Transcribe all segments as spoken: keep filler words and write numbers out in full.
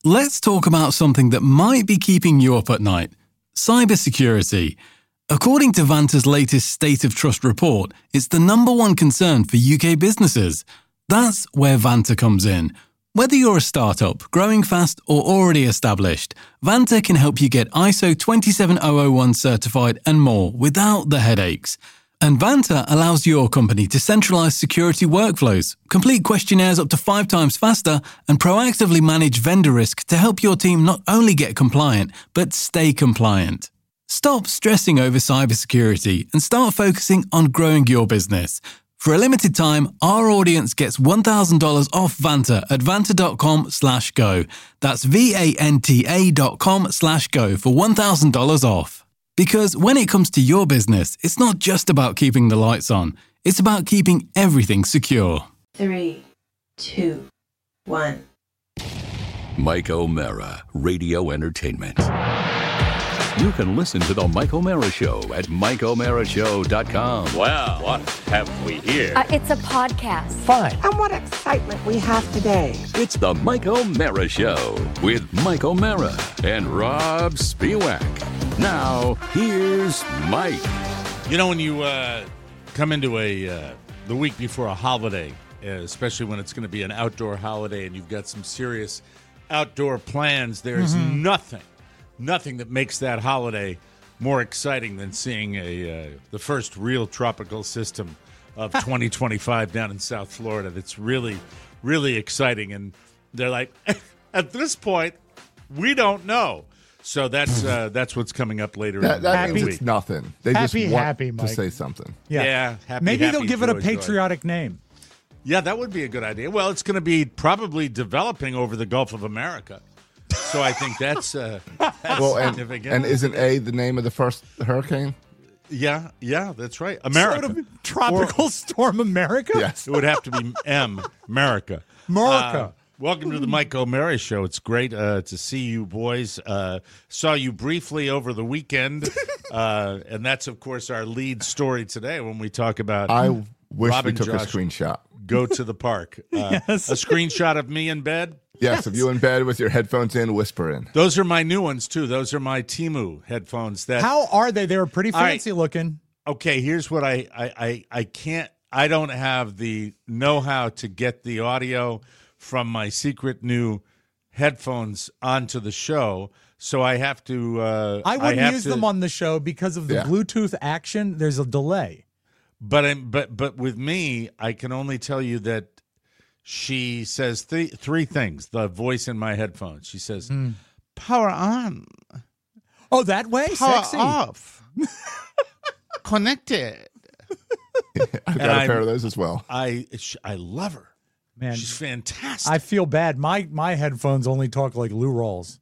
Let's talk about something that might be keeping you up at night: cybersecurity. According to Vanta's latest State of Trust report, it's the number one concern for U K businesses. That's where Vanta comes in. Whether you're a startup, growing fast, or already established, Vanta can help you get I S O twenty-seven thousand one certified and more without the headaches. And Vanta allows your company to centralize security workflows, complete questionnaires up to five times faster, and proactively manage vendor risk to help your team not only get compliant, but stay compliant. Stop stressing over cybersecurity and start focusing on growing your business. For a limited time, our audience gets one thousand dollars off Vanta at vanta.com slash go. That's V-A-N-T-A dot com slash go for one thousand dollars off. Because when it comes to your business, it's not just about keeping the lights on. It's about keeping everything secure. Three, two, one. Mike O'Mara, Radio Entertainment. You can listen to The Mike O'Mara Show at mike o'mara show dot com. Well, what have we here? Uh, it's a podcast. Fine. And what excitement we have today. It's The Mike O'Mara Show with Mike O'Mara and Rob Spiewak. Now, here's Mike. You know, when you uh, come into a uh, the week before a holiday, uh, especially when it's going to be an outdoor holiday and you've got some serious outdoor plans, there's mm-hmm. nothing, nothing that makes that holiday more exciting than seeing a uh, the first real tropical system of twenty twenty-five down in South Florida. That's really, really exciting. And they're like, at this point, we don't know. So that's uh, that's what's coming up later that, in that the means week. It's nothing. They happy, just want happy, Mike. to say something. Yeah, yeah happy, Maybe happy, they'll give it a joy, patriotic joy. name. Yeah, that would be a good idea. Well, it's going to be probably developing over the Gulf of America. So I think that's, uh, that's well, and, significant. and isn't A the name of the first hurricane? Yeah, yeah, that's right. America. Sort of tropical or, Storm America? Yes. It would have to be M, America. America. Uh, welcome to the Mike O'Mara Show. It's great uh, to see you boys. Uh, saw you briefly over the weekend, uh, and that's, of course, our lead story today when we talk about I wish Rob we and took Josh a screenshot. Go to the park. Uh, Yes. A screenshot of me in bed. Yes, Yes. if you in bed with your headphones in, whisper in. Those are my new ones, too. Those are my Temu headphones. That How are they? They were pretty All right. fancy looking. Okay, here's what I, I, I, I can't, I don't have the know-how to get the audio from my secret new headphones onto the show, so I have to. Uh, I wouldn't I have use to, them on the show because of the Yeah. Bluetooth action. There's a delay. But I'm, but but with me, I can only tell you that she says th- three things. The voice in my headphones. She says, Mm. "Power on, Oh, that way? power Sexy. off, connected." I've got And a I'm- pair of those as well. I sh- I love her. Man, She's fantastic. I feel bad. My my headphones only talk like Lou Rawls.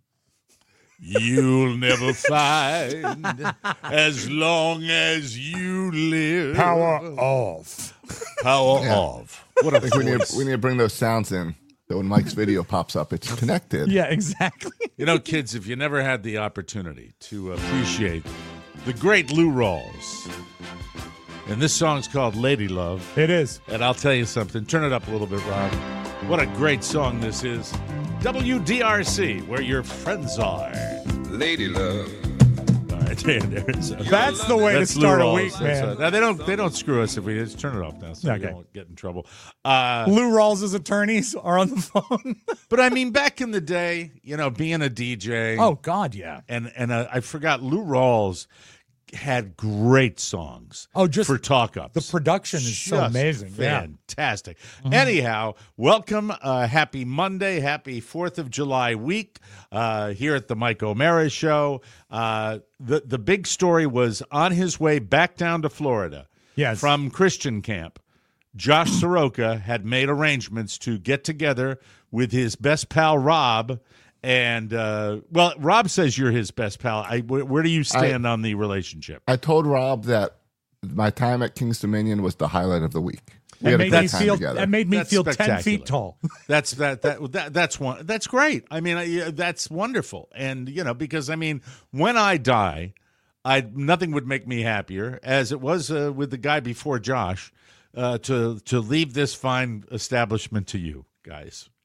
You'll never find as long as you live. off. Power Yeah. off. What a I think we need, voice. we need to bring those sounds in. So when Mike's video pops up, it's connected. Yeah, exactly. You know, kids, if you never had the opportunity to appreciate the great Lou Rawls, and this song's called Lady Love, It is. and I'll tell you something. Turn it up a little bit, Rob. What a great song this is. W D R C, where your friends are. Lady Love. All right, there, there it is. That's the way That's to start Lou a Rawls. week, That's man. right. Now, they don't they don't screw us if we just turn it off now, so Okay. we don't get in trouble. Uh, Lou Rawls' attorneys are on the phone. but I mean, back in the day, you know, being a D J. Oh, God, yeah. and and uh, I forgot Lou Rawls had great songs. Oh, just for talk ups. The production is so Just amazing. Yeah. Fantastic. Anyhow, welcome. Uh, happy Monday. Happy fourth of July week uh, here at the Mike O'Mara Show. Uh, the, the big story was on his way back down to Florida Yes. from Christian camp. Josh Soroka had made arrangements to get together with his best pal, Rob. And, uh, well, Rob says you're his best pal. I, where, where do you stand on the relationship? I told Rob that my time at King's Dominion was the highlight of the week. We That had a made, good me time feel, together. that made me That's feel ten spectacular. feet tall. That's that that that that's one. That's great. I mean, I, that's wonderful. And you know, because I mean, when I die, I nothing would make me happier, as it was uh, with the guy before Josh, uh, to to leave this fine establishment to you guys.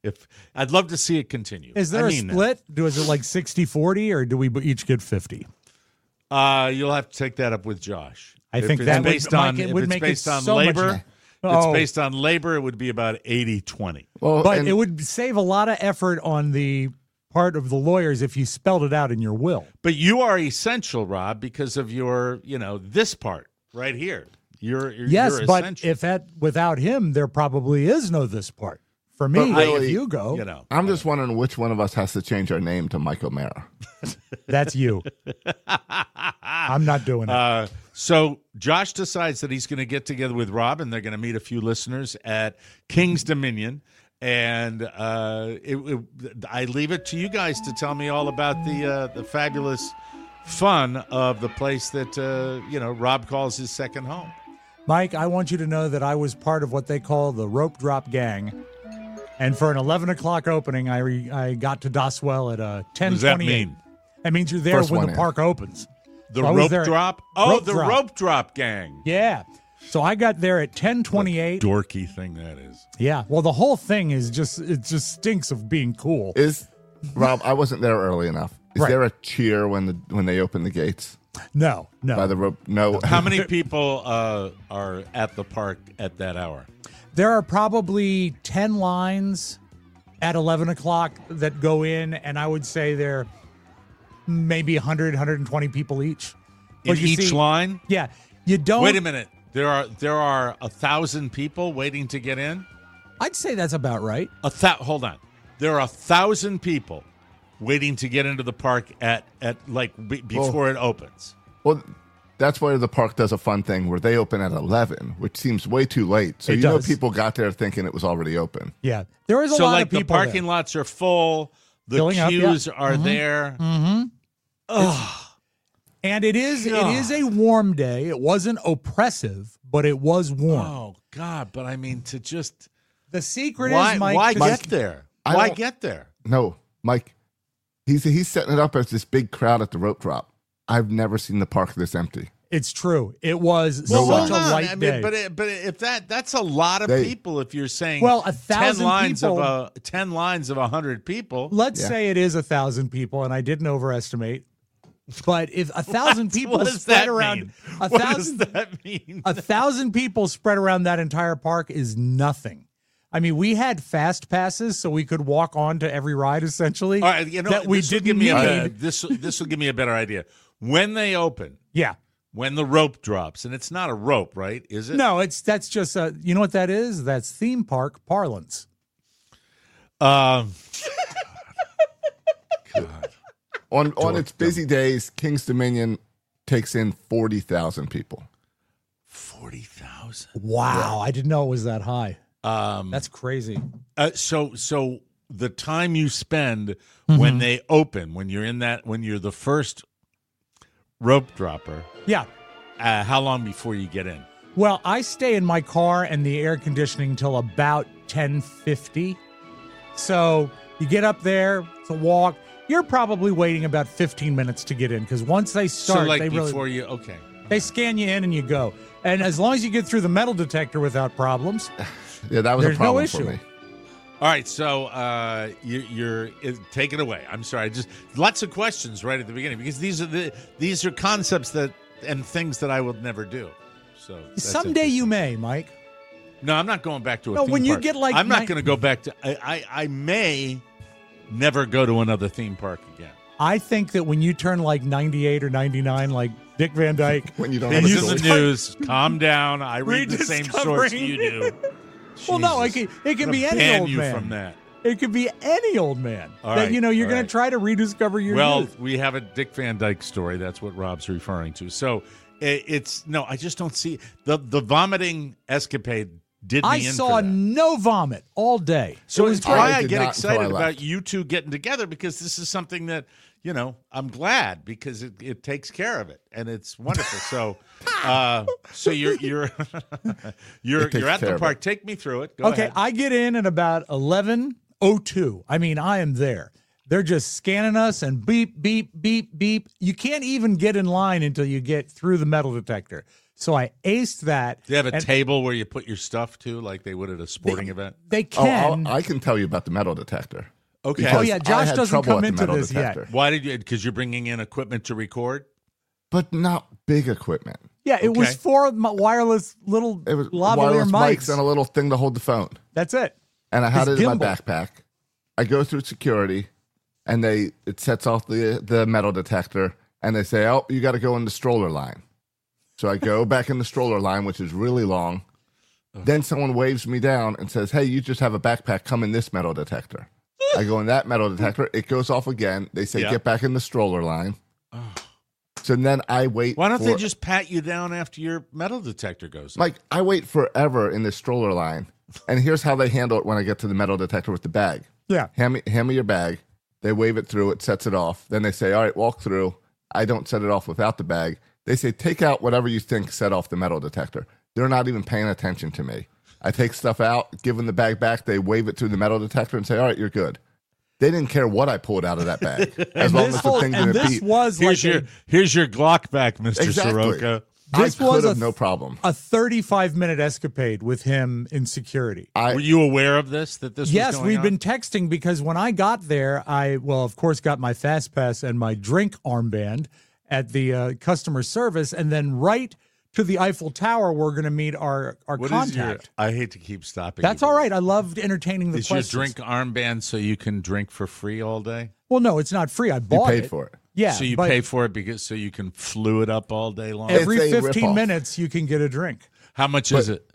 If I'd love to see it continue. Is there I a mean split? Do is it like sixty forty, or do we each get fifty? That. Uh, you'll have to take that up with Josh. I if think it's that would- based Mike, on it if would it's make it based on so much- labor. If Oh. it's based on labor, it would be about eighty twenty. Well, But and it would save a lot of effort on the part of the lawyers if you spelled it out in your will. But you are essential, Rob, because of your, you know, this part right here. You're, you're Yes, you're but essential. if that without him, there probably is no this part. For me, But really, if you go, you know, I'm just wondering which one of us has to change our name to Mike O'Mara. that's you. I'm not doing it. Uh, so Josh decides that he's going to get together with Rob, and they're going to meet a few listeners at King's Dominion. And uh, it, it, I leave it to you guys to tell me all about the uh, the fabulous fun of the place that uh, you know Rob calls his second home. Mike, I want you to know that I was part of what they call the rope drop gang. And for an eleven o'clock opening, I re, I got to Doswell at uh, ten twenty-eight. What does that mean? That means you're there First when one the in. park opens. The So I was rope there at- drop? Oh, rope the drop. rope drop gang. Yeah. So I got there at ten twenty-eight. Dorky thing that is. Yeah. Well, the whole thing is just, it just stinks of being cool. Is Rob? I wasn't there early enough. Is Right. there a cheer when the when they open the gates No, no. by the rope? No. How many people uh, are at the park at that hour? There are probably ten lines at eleven o'clock that go in, and I would say there maybe one hundred, one hundred twenty people each. In But you each see- line? Yeah. You don't. Wait a minute. There are there are a thousand people waiting to get in. I'd say that's about right. A thou- hold on. There are a thousand people waiting to get into the park at at like be- before it opens. Well, that's where the park does a fun thing where they open at eleven, which seems way too late. So It you does. know people got there thinking it was already open. Yeah. There is a So lot like of the people parking there. lots are full. The Filling up, yeah. queues are there. And it is God. it is a warm day. It wasn't oppressive, but it was warm. Oh God! But I mean, to just The secret why is, Mike, why to get just- there? I Why don't- get there? No, Mike, he's he's setting it up as this big crowd at the rope drop. I've never seen the park this empty. It's true. It was Well, such hold a on. light I mean, day. but it, but if that that's a lot of They- people. If you're saying Well, a ten thousand lines people- of a ten lines of a hundred people. Let's Yeah. say it is a thousand people, and I didn't overestimate. But if a thousand people what does spread that around, mean? a What thousand, does that mean? a thousand people spread around that entire park is nothing. I mean, we had fast passes, so we could walk on to every ride essentially. All right, you know that we this will didn't give me need. a, this this will give me a better idea. When they open, Yeah. when the rope drops, and it's not a rope, right? Is it? No, it's that's just a. You know what that is? That's theme park parlance. Um. On on its busy days, King's Dominion takes in forty thousand people. Forty thousand. Wow, I didn't know it was that high. Um. That's crazy. Uh, so so the time you spend Mm-hmm. when they open, when you're in that, when you're the first rope dropper, Yeah. uh, how long before you get in? Well, I stay in my car and the air conditioning till about ten fifty. So you get up there, it's a walk. You're probably waiting about fifteen minutes to get in because once they start, so like they before really you, okay. they scan you in and you go. And as long as you get through the metal detector without problems, Yeah, that was There's a no problem issue. for me. All right, so uh, you, you're it, take it away. I'm sorry, just lots of questions right at the beginning because these are the these are concepts that and things that I would never do. So that's someday you interesting. may, Mike. No, I'm not going back to a No, theme when you park. get, like, I'm not nine- going to go back to. I, I I may never go to another theme park again. I think that when you turn like ninety-eight or ninety-nine, like Dick Van Dyke, When you don't have Things a in the choice. news. Calm down. I read the same source Rediscovering. you do. well, no, it Jesus. can, it can I'm be gonna any ban old you man. from that. It could be any old man All that right, you know you're all going right. to try to rediscover your Well, youth. we have a Dick Van Dyke story. That's what Rob's referring to. So it, it's no, I just don't see the the vomiting escapade did me I in saw for that. no vomit all day. So it was it's great. why I I did get not until I excited left. about you two getting together because this is something that you know I'm glad because it, it takes care of it and it's wonderful. So, uh, so you're you're you're It takes you're at care the of park. it. Take me through it. Go Okay, ahead. I get in at about eleven oh two. I mean, I am there. They're just scanning us and beep, beep, beep, beep. You can't even get in line until you get through the metal detector. So I aced that. Do you have a and table where you put your stuff to, like they would at a sporting they, event? They Oh, can. I'll, I can tell you about the metal detector. Okay. Because Oh, yeah, I Josh had doesn't trouble come at the into metal this yet. detector. Why did you? Because you're bringing in equipment to record? But not big equipment. yeah, it was Okay. four mi- wireless little It was lavalier wireless mics. mics and a little thing to hold the phone. That's it. And I had His it in my gimbal. backpack. I go through security, and they it sets off the the metal detector, and they say, "Oh, you got to go in the stroller line." So I go back in the stroller line, which is really long. Then someone waves me down and says, "Hey, you just have a backpack. Come in this metal detector." I go in that metal detector. It goes off again. They say, Yeah. "Get back in the stroller line." So then I wait. Why don't for, they just pat you down after your metal detector goes? Like, I wait forever in this stroller line. And here's how they handle it when I get to the metal detector with the bag. Yeah. Hand me, hand me your bag. They wave it through. It sets it off. Then they say, all right, walk through. I don't set it off without the bag. They say, take out whatever you think set off the metal detector. They're not even paying attention to me. I take stuff out, give them the bag back. They wave it through the metal detector and say, all right, you're good. They didn't care what I pulled out of that bag. As long this as the whole- thing and didn't this beep. was Here's like your a, here's your Glock back, Mister Exactly. Soroka. This I was could have a- no problem. a thirty-five minute escapade with him in security. I, Were you aware of this? That this? Yes, was going we've on? been texting because when I got there, I, well, of course, got my Fast Pass and my drink armband at the uh, customer service. And then right to the Eiffel Tower, we're going to meet our, our What is your? contact. I hate to keep stopping. That's you, all but right. I loved entertaining the Is your questions. drink armband so you can drink for free all day? Well, no, it's not free. I you bought paid it. for it. Yeah. So you but pay for it because so you can flew it up all day long. every It's a fifteen ripoff. minutes, you can get a drink. How much is it?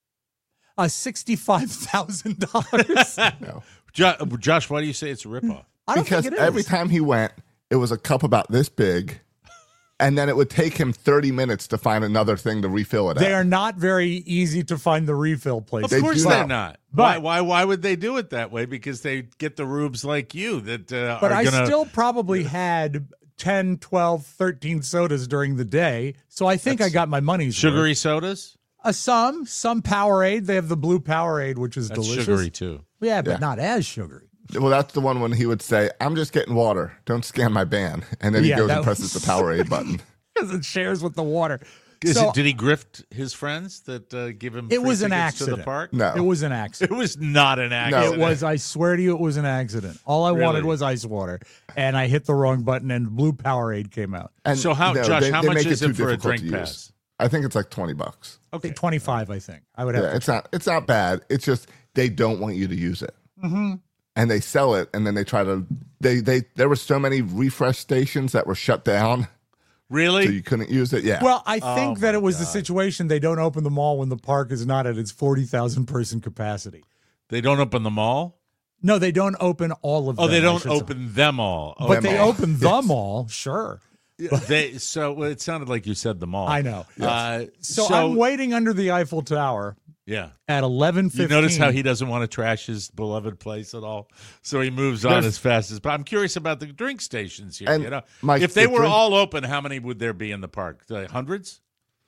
Uh, sixty-five thousand dollars. No. Jo- Josh, why do you say it's a ripoff? I don't Because think it is. every time he went, it was a cup about this big, and then it would take him thirty minutes to find another thing to refill it They at. are not very easy to find the refill places. Of They course do they're not. not. But- why, why? Why would they do it that way? Because they get the rubes like you that uh, But are I gonna. still probably had ten, twelve, thirteen sodas during the day. So I think I got my money's Sugary worth. sodas. Uh, some, some Powerade. They have the blue Powerade, which is That's delicious. sugary too. Yeah, but Yeah. not as sugary. Well, that's the one when he would say, "I'm just getting water. Don't scan my ban," and then he Yeah, goes that and presses the Powerade button. Because it shares with the water. Is So it, did he grift his friends that uh, give him? it free was an tickets accident. to the park. No, It was an accident. It was not an accident. It was, I swear to you, it was an accident. All I wanted Really? was ice water. And I hit the wrong button and blue Powerade came out. And So how- no, Josh, they- how they much make is it too for a difficult to drink use. pass? I think it's like twenty bucks. Okay. twenty-five, I think. I would have Yeah, to it's not. It's not bad. It's just they don't want you to use it, mm-hmm. and they sell it, and then they try to. They they there were so many refresh stations that were shut down, Really? so you couldn't use it. Yeah. Well, I think Oh that my it was the God. situation they don't open the mall when the park is not at its forty thousand person capacity. They don't open the mall. No, they don't open all of them. Oh, they I don't should say. open them all. Oh, But Them they all. open the mall, sure. they so well, it sounded like you said the mall. I know. Uh, So, I'm waiting under the Eiffel Tower Yeah. at eleven fifteen. You notice how he doesn't want to trash his beloved place at all, so he moves on There's- as fast as. But I'm curious about the drink stations here. And You know, Mike, if they the were drink- all open, how many would there be in the park? Uh, hundreds?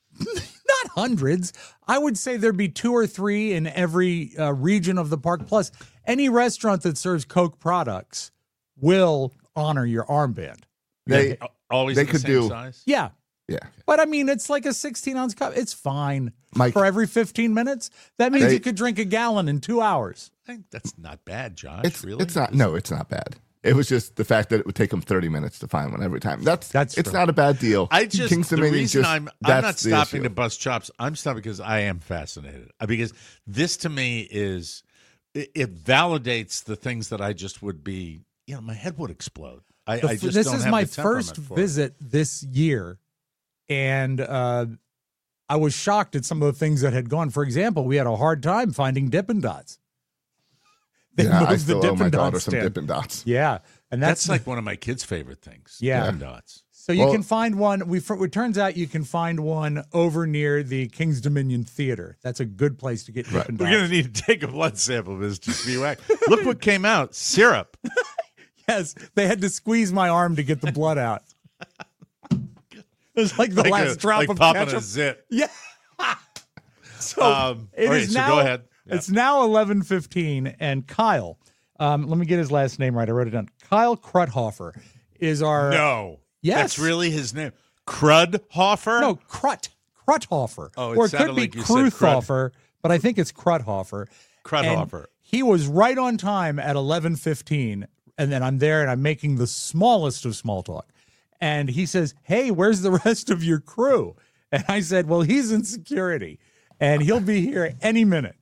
Not hundreds. I would say there'd be two or three in every uh, region of the park. Plus, any restaurant that serves Coke products will honor your armband. they Al- Always they in the could same do- size. Yeah. yeah. But I mean, it's like a sixteen ounce cup. It's fine. Mike- For every fifteen minutes, that means They- you could drink a gallon in two hours. I think that's not bad, Josh. It's really? it's not. No, it's not bad. It was just the fact that it would take them thirty minutes to find one every time. That's That's it's true. not a bad deal. I just King's the Dominion reason just- I'm I'm that's not the stopping issue. to bust chops. I'm stopping because I am fascinated. Uh, Because this to me is it, it validates the things that I just would be. You know, my head would explode. I, The I f- just this don't is have my the temperament first for it. visit this year, and uh, I was shocked at some of the things that had gone. For example, we had a hard time finding Dippin' Dots. They Yeah, I moved the still owe Dippin' my Dots daughter some stand. Dippin' Dots. Yeah, and That's that's, like one of my kids' favorite things. Yeah. Dippin' Dots. so you Well- can find one. We fr- it turns out you can find one over near the King's Dominion Theater. That's a good place to get Dippin' We're Dots. gonna need to take a blood sample of this just to be right. Look what came out: syrup. Yes, they had to squeeze my arm to get the blood out. It was like the like last a, drop like of popping ketchup. a zit. Yeah. so Um, it all right, is so now. go ahead. Yeah. It's now eleven fifteen, and Kyle, Um, let me get his last name right. I wrote it down. Kyle Kruthofer is our. No. Yes. That's really his name. Krudhofer? No, Krut. Kruthofer. Oh, it or it sounded could be like you said Krud. Kruthofer, but I think it's Kruthofer. Krudhofer. And he was right on time at eleven fifteen, and then I'm there and I'm making the smallest of small talk. And he says, hey, where's the rest of your crew? And I said, well, he's in security, and he'll be here any minute.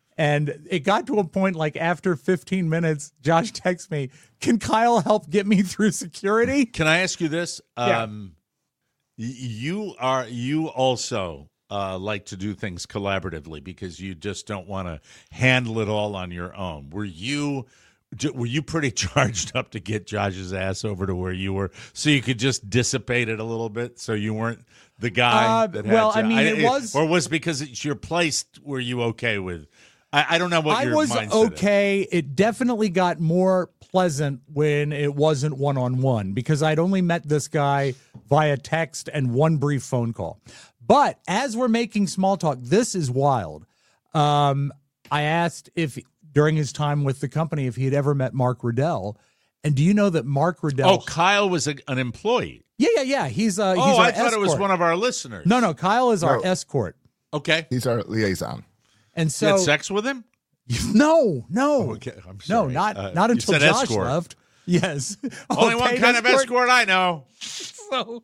And it got to a point like after fifteen minutes, Josh texts me, can Kyle help get me through security? Can I ask you this? Yeah. Um, y- you are you also uh, like to do things collaboratively because you just don't want to handle it all on your own. Were you were you pretty charged up to get Josh's ass over to where you were so you could just dissipate it a little bit so you weren't the guy Uh, that had well, to, I mean, it was- or was because it's your place. Were you okay with? I, I don't know what I your was mindset is. okay. It definitely got more pleasant when it wasn't one-on-one because I'd only met this guy via text and one brief phone call. But as we're making small talk, this is wild. Um, I asked if during his time with the company if he had ever met Mark Riddell. And do you know that Mark Riddell... Oh, Kyle was a, an employee. Yeah, yeah, yeah. He's uh, he's Oh, our I thought it was escort. one of our listeners. No, no, Kyle is our No. escort. Okay. He's our liaison. And You so... had sex with him? No, no. Oh, okay. I'm No, sorry. not, Uh, not you until said Josh escort. left. Yes. Only Oh, one paid kind of escort I know. So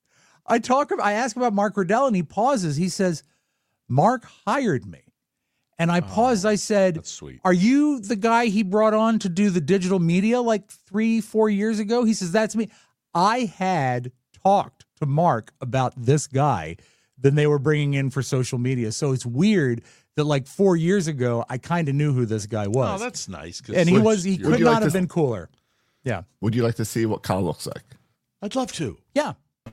I talk. I ask about Mark Riddell, and he pauses. He says, "Mark hired me," and I paused. I said, That's sweet. "Are you the guy he brought on to do the digital media like three, four years ago?" He says, "That's me." I had talked to Mark about this guy than they were bringing in for social media. So it's weird that like four years ago, I kind of knew who this guy was. Oh, that's nice. 'cause and he you're- was. He you're- could you not like have to- been cooler. Yeah. Would you like to see what Kyle looks like? I'd love to. Yeah.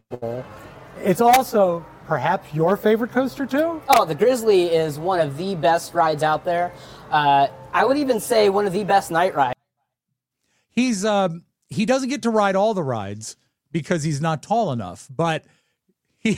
It's also perhaps your favorite coaster too? Oh, the Grizzly is one of the best rides out there. Uh, I would even say one of the best night rides. He's um he doesn't get to ride all the rides because he's not tall enough, but he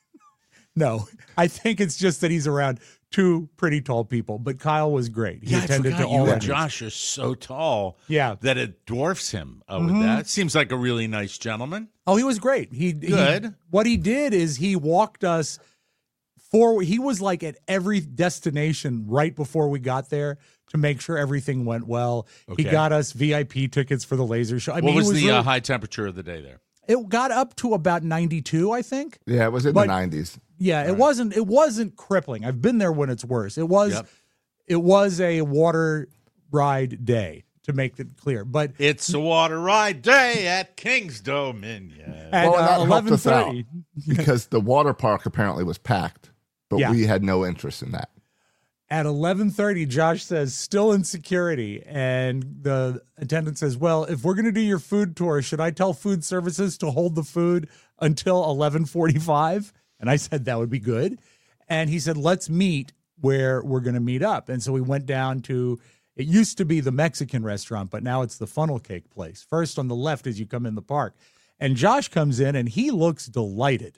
no, I think it's just that he's around two pretty tall people. But Kyle was great. He Yeah, I attended forgot to you all and of Josh are so tall Yeah. that it dwarfs him uh, with that. Seems like a really nice gentleman. Oh, he was great. He Good. He, what he did is he walked us forward. He was like at every destination right before we got there to make sure everything went well. Okay. He got us V I P tickets for the laser show. I What mean, was, he was the really, uh, high temperature of the day there? it got up to about ninety-two, I think. Yeah, it was in But- the nineties. Yeah, it wasn't it wasn't crippling. I've been there when it's worse. It was Yep. it was a water ride day, to make it clear. But It's a water ride day at King's Dominion. at Well, and that uh, helped eleven us out thirty, because the water park apparently was packed, but Yeah. we had no interest in that. at eleven thirty, Josh says, still in security. And the attendant says, well, if we're going to do your food tour, should I tell food services to hold the food until eleven forty-five? And I said, that would be good. And he said, let's meet where we're going to meet up. And so we went down to, it used to be the Mexican restaurant, but now it's the funnel cake place. First on the left as you come in the park. And Josh comes in and he looks delighted.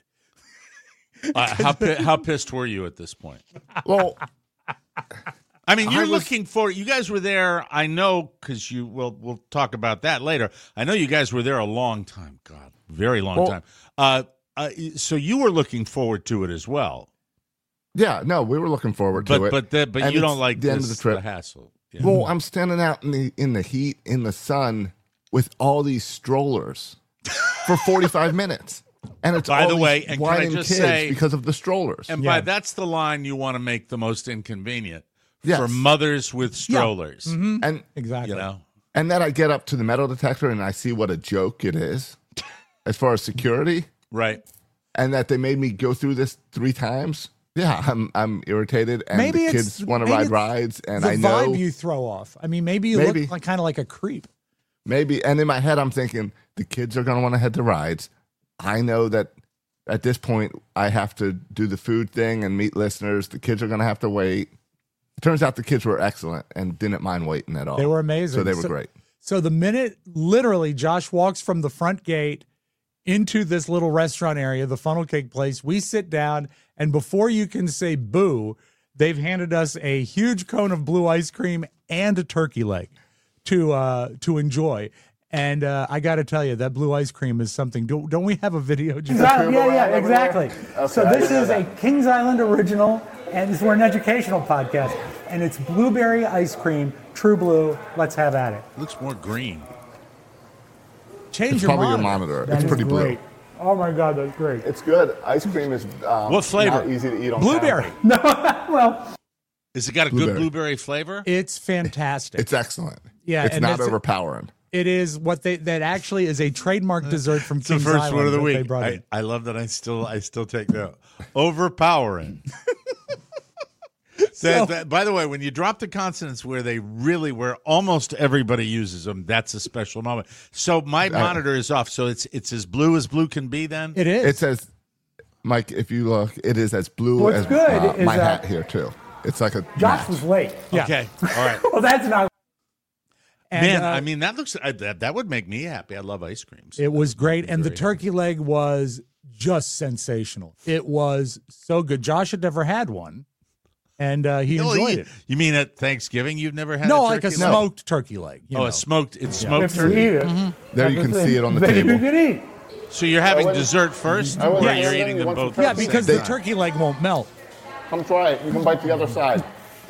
Uh, how pi- how pissed were you at this point? Well, I mean, you're I was- looking for. You guys were there. I know because you. Well, we'll talk about that later. I know you guys were there a long time. God, very long Well- time. Uh, uh, so you were looking forward to it as well. yeah, no, we were looking forward to But it. but the, but And you it's don't like the end this, of the trip. hassle. Yeah. Well, I'm standing out in the in the heat, in the sun, with all these strollers for forty-five minutes, and it's By all the these way, and can I whining just kids say- because of the strollers. and Yeah. by that's the line you want to make the most inconvenient Yes. for mothers with strollers. and Exactly. You know. and then I get up to the metal detector and I see what a joke it is, as far as security, Right. and that they made me go through this three times. Yeah, I'm I'm irritated, and Maybe the it's- kids want to maybe ride it's rides, and the I know vibe you throw off. I mean, maybe you Maybe. look like kind of like a creep. maybe. And in my head, I'm thinking the kids are going to want to head to rides. I know that at this point, I have to do the food thing and meet listeners. The kids are going to have to wait. It turns out the kids were excellent and didn't mind waiting at all. They were amazing. So they were great. So the minute, literally, Josh walks from the front gate into this little restaurant area, the funnel cake place, we sit down, and before you can say boo, they've handed us a huge cone of blue ice cream and a turkey leg. to uh, to enjoy. And uh, I got to tell you, that blue ice cream is something. Do, don't we have a video? Kings Island, yeah, yeah, exactly. Okay, so this is a Kings Island original, and this, we're an educational podcast, and it's blueberry ice cream, True Blue. Let's have at it. Looks more green. Change It's your probably monitor. your monitor. That It's is pretty great. blue. Oh my God, that's great. It's good. Ice cream is um, What flavor? not easy to eat on Blueberry. camera. Well, Has it got a Blueberry. good blueberry flavor? It's fantastic. It's excellent. Yeah, it's and not it's- overpowering. It is what they that actually is a trademark dessert from It's the Kings first Island one of the that they week. brought I, in. I love that I still I still take the overpowering. That- that- by the way, when you drop the consonants where they really, where almost everybody uses them, that's a special moment. So my monitor is off, so it's it's as blue as blue can be. Then It is. It says, Mike, if you look, it is as blue What's as good uh, is my that- hat here too. It's like a Josh match. was late. Yeah. okay, all right. Well, that's not. And, Man, uh, I mean that looks I, that that would make me happy. I love ice creams. It was great, and the Very turkey leg was just sensational. It was so good. Josh had never had one, and uh, he Oh, enjoyed you, it. you mean at Thanksgiving you've never had? No, a like a turkey leg? smoked turkey leg. you Oh, know. a smoked. It's smoked If you turkey. eat it, Mm-hmm. There you can see it on the then table. You can eat. So you're having I wouldn't- dessert first, I wouldn't or eat you're anything. eating You them want some both? Yeah, at the same because the time? turkey leg won't melt. Come try it. You can bite the other side.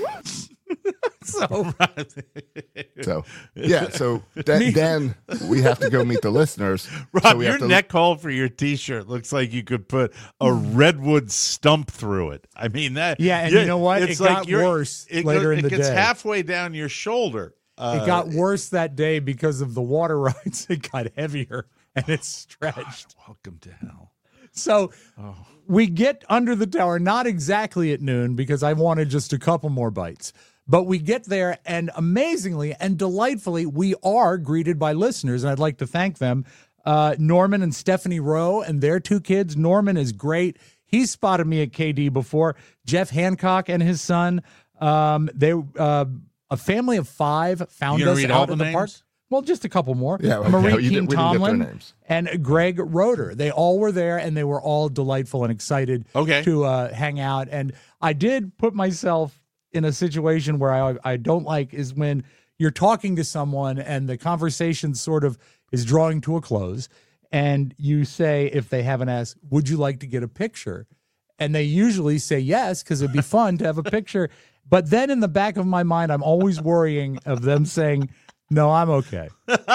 So So yeah, so th- then we have to go meet the listeners. Rob, so we your have to, neck hole for your T-shirt looks like you could put a redwood stump through it. I mean that. Yeah, and you know what? It's It like got you're- worse it later goes- in the It gets day. halfway down your shoulder. Uh, it got worse that day because of the water rides. It got heavier and it stretched. Welcome to hell. So we get under the tower, not exactly at noon because I wanted just a couple more bites. But we get there, and amazingly and delightfully, we are greeted by listeners, and I'd like to thank them. Uh, Norman and Stephanie Rowe and their two kids. Norman is great. He spotted me at K D before. Jeff Hancock and his son. Um, they uh, a family of five found You gonna us read out all at the the names? park. Well, just a couple more. Yeah, okay. Marie You did- King we didn't get their Tomlin names. and Greg Roeder. They all were there, and they were all delightful and excited Okay. to uh, hang out. And I did put myself in a situation where I, I don't like is when you're talking to someone and the conversation sort of is drawing to a close, and you say, if they haven't asked, would you like to get a picture? And they usually say yes, because it'd be fun to have a picture. But then in the back of my mind, I'm always worrying of them saying, no, I'm okay.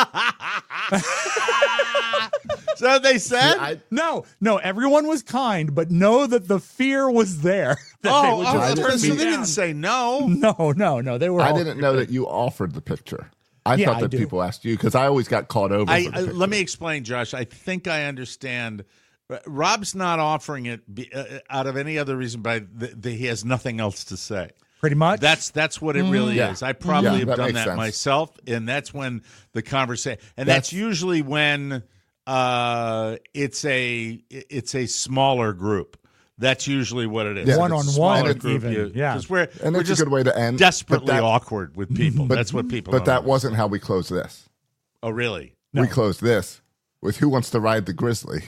So they said. I, No, no, everyone was kind, but know that the fear was there. that oh, they would oh, just I so turn didn't they me didn't down. say no. No, no, no. They were. I all- didn't know that you offered the picture. I Yeah, thought I that do. people asked you because I always got caught over. I, for the I- picture. let me explain, Josh. I think I understand. Rob's not offering it be, uh, out of any other reason, but the, the, he has nothing else to say. pretty much. That's that's what it really Yeah. is. I probably Yeah, have that done makes that sense. myself, and that's when the conversation. And that's, That's- usually when uh, it's a it's a smaller group. That's usually what it is. Yeah. It's a One-on-one smaller even, group, yeah. because we're And we're that's a just good way to end, but desperately that- awkward with people. that's what people. But don't that understand. wasn't how we closed this. Oh, really? No. We closed this with "Who Wants to Ride the Grizzly"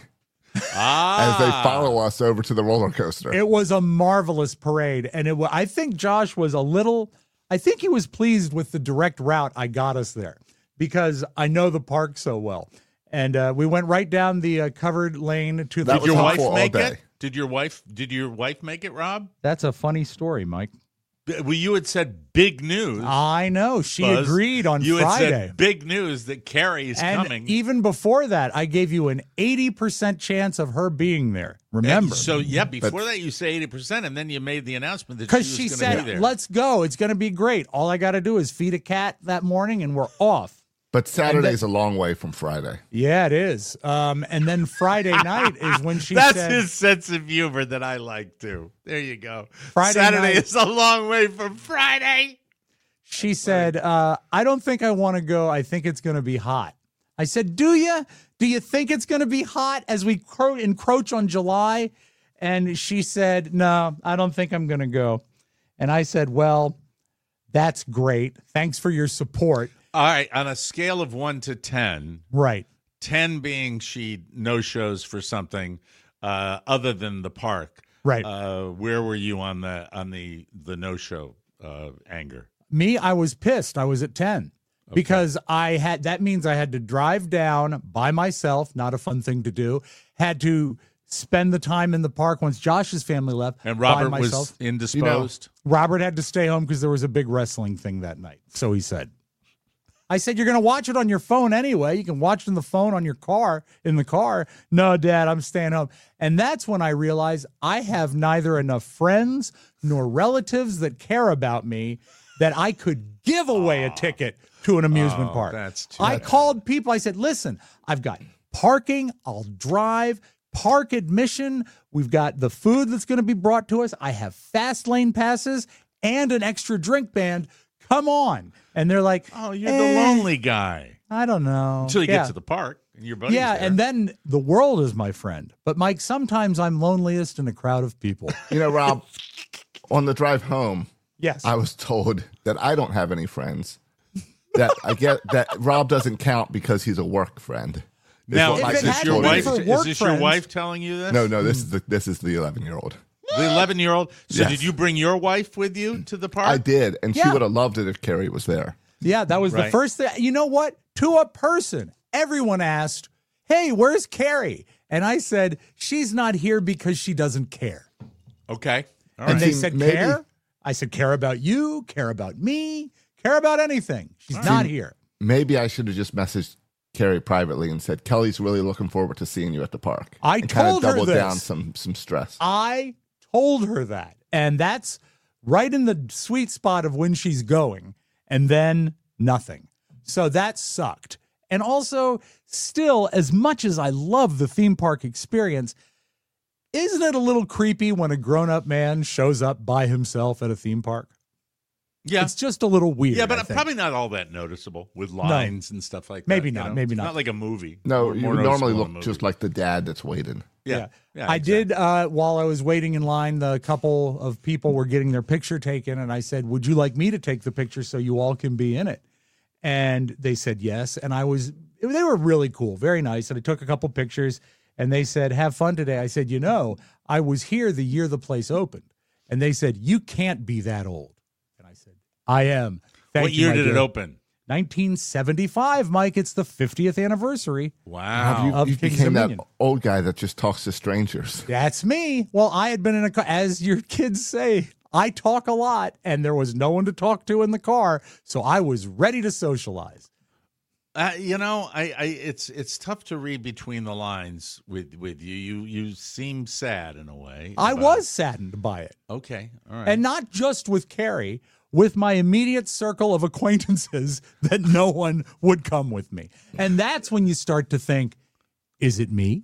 Ah, as they follow us over to the roller coaster. It was a marvelous parade, and it. wa- I think Josh was a little. I think he was pleased with the direct route I got us there because I know the park so well, and uh, we went right down the uh, covered lane to the. That Did your was wife helpful all make day. it? Did your wife? Did your wife make it, Rob? That's a funny story, Mike. Well, you had said big news. I know she Buzz. agreed on you Friday. had said big news that Carrie is and coming. even before that, I gave you an eighty percent chance of her being there. Remember? So yeah, before that you say eighty percent, and then you made the announcement that Because she she was going to be said, there. let's go. It's going to be great. All I got to do is feed a cat that morning and we're off. But Saturday's a long way from Friday. Yeah, it is. Um, and then Friday night is when she That's said, his sense of humor that I like too. There you go. Friday Saturday night- is a long way from Friday. she said, uh, I don't think I want to go. I think it's going to be hot. I said, do you? Do you think it's going to be hot as we cro- encroach on July? And she said, no, I don't think I'm going to go. And I said, well, that's great. Thanks for your support. All right, on a scale of one to ten, Right. ten being she no shows for something uh, other than the park. Right. Uh, where were you on the on the the no show uh, anger? Me, I was pissed. I was at ten. because I had, that means I had to drive down by myself, not a fun thing to do, had to spend the time in the park once Josh's family left. And Robert by myself. was indisposed. You know, Robert had to stay home because there was a big wrestling thing that night. So he said. I said, you're going to watch it on your phone anyway. You can watch it on the phone on your car, in the car. No, Dad, I'm staying home. And that's when I realized I have neither enough friends nor relatives that care about me that I could give away a ticket to an amusement Oh, park. that's too I bad. called people. I said, listen, I've got parking. I'll drive. Park admission. We've got the food that's going to be brought to us. I have fast lane passes and an extra drink band. Come on. And they're like, Oh, you're eh, the lonely guy. I don't know. Until you Yeah. get to the park and your buddy's Yeah, there. and then the world is my friend. But Mike, sometimes I'm loneliest in a crowd of people. You know, Rob, on the drive home, Yes. I was told that I don't have any friends. That I get that Rob doesn't count because he's a work friend. Is now, what my If it is this had sister your told been me. wife? for Is work this your friends- wife telling you this? No, no, this is the this is the eleven year old. The eleven-year-old. So Yes. did you bring your wife with you to the park? I did, and she Yeah. would have loved it if Carrie was there. Yeah, that was the Right. first thing. You know what? To a person, everyone asked, hey, where's Carrie? And I said, she's not here because she doesn't care. Okay. All And right. they See, said, maybe- care? I said, care about you, care about me, care about anything. She's not here. Maybe I should have just messaged Carrie privately and said, Kelly's really looking forward to seeing you at the park. I and kinda told her doubled this. down some some stress. I told her that. And that's right in the sweet spot of when she's going. And then nothing. So that sucked. And also, still, as much as I love the theme park experience, isn't it a little creepy when a grown-up man shows up by himself at a theme park? Yeah. It's just a little weird. Yeah, but I think. probably not all that noticeable with lines and stuff like that. Maybe you not, know? maybe It's not. Not like a movie. No, More- you more normally noticeable in a look movie. just like the dad that's waiting. Yeah. yeah I exactly. did, uh, while I was waiting in line, the couple of people were getting their picture taken, and I said, would you like me to take the picture so you all can be in it? And they said yes, and I was, they were really cool, very nice, and I took a couple pictures, and they said, have fun today. I said, you know, I was here the year the place opened, and they said, you can't be that old. And I said, I am. Thank What you, year my did it dear. open? nineteen seventy-five, Mike. It's the fiftieth anniversary. Wow. Have you, Of you King's became Dominion. that old guy that just talks to strangers. That's me. Well, I had been in a car, as your kids say, I talk a lot, and there was no one to talk to in the car, so I was ready to socialize. Uh, you know, I, I it's it's tough to read between the lines with with you. You you seem sad in a way. I about was saddened by it. it. Okay. All right. And not just with Carrie, with my immediate circle of acquaintances that no one would come with me. And that's when you start to think, is it me?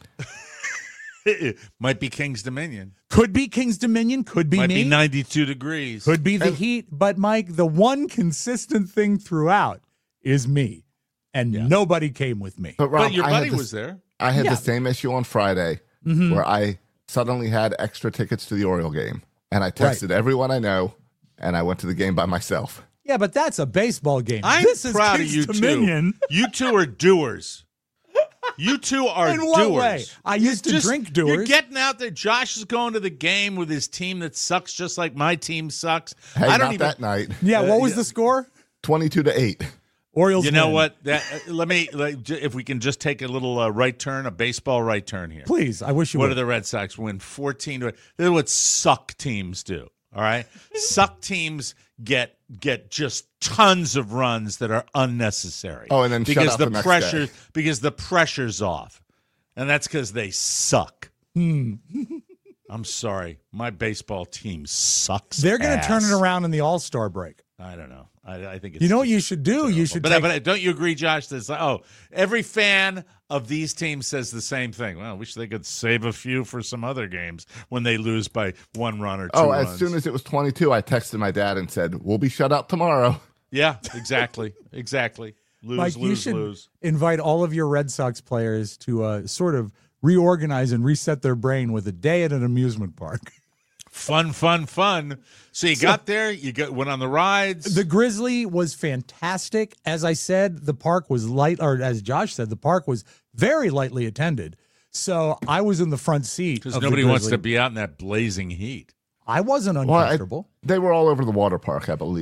it might be King's Dominion. Could be King's Dominion, could be Might me. be ninety-two degrees. Could be the heat, but Mike, the one consistent thing throughout is me. And nobody came with me. But, Rob, But your I had buddy this- was there. I had Yeah. the same issue on Friday Mm-hmm. where I suddenly had extra tickets to the Oriole game. And I texted everyone I know, and I went to the game by myself. Yeah, but that's a baseball game. I'm this is proud King's of you Dominion. two. You two are doers. You two are In what doers. way? I used to Just- drink You're doers. getting out there. Josh is going to the game with his team that sucks, just like my team sucks. Hey, I don't not even. that night. Yeah, what Uh, was yeah. the score? twenty-two to eight. Orioles You know win. what? That uh, let me. Like, j- if we can just take a little uh, right turn, a baseball right turn here. Please, I wish you What would. do the Red Sox win? fourteen to eight. This is what suck teams do. All right, suck teams get get just tons of runs that are unnecessary. Oh, and then shut because out the, the next pressure day. because the pressure's off, and that's because they suck. Hmm. I'm sorry, my baseball team sucks. They're going to turn ass. it around in the All-Star break. I don't know. I, I think it's You know what just you should do? terrible. You should But, take, but don't you agree, Josh? That's like, oh, every fan of these teams says the same thing. Well, I wish they could save a few for some other games when they lose by one run or two Oh, runs. as soon as it was twenty-two, I texted my dad and said, we'll be shut out tomorrow. yeah, exactly, exactly. Lose, Mike, you lose, should lose. invite all of your Red Sox players to uh, sort of reorganize and reset their brain with a day at an amusement park. Fun, fun, fun. So you got there, you got went on the rides. The Grizzly was fantastic. As I said, the park was light, or as Josh said, the park was very lightly attended. So I was in the front seat. because of nobody the wants Grizzly. to be out in that blazing heat. I wasn't Well, I- uncomfortable. they were all over the water park, I believe.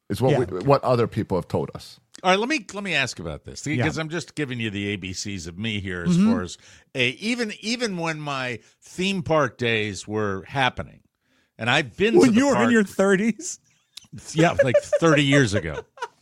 Is what Yeah. we, what other people have told us. All right, let me let me ask about this because Yeah. I'm just giving you the A B Cs of me here as Mm-hmm. far as a even even when my theme park days were happening, and I've been When to the you were park, in your thirties? yeah, like thirty years ago.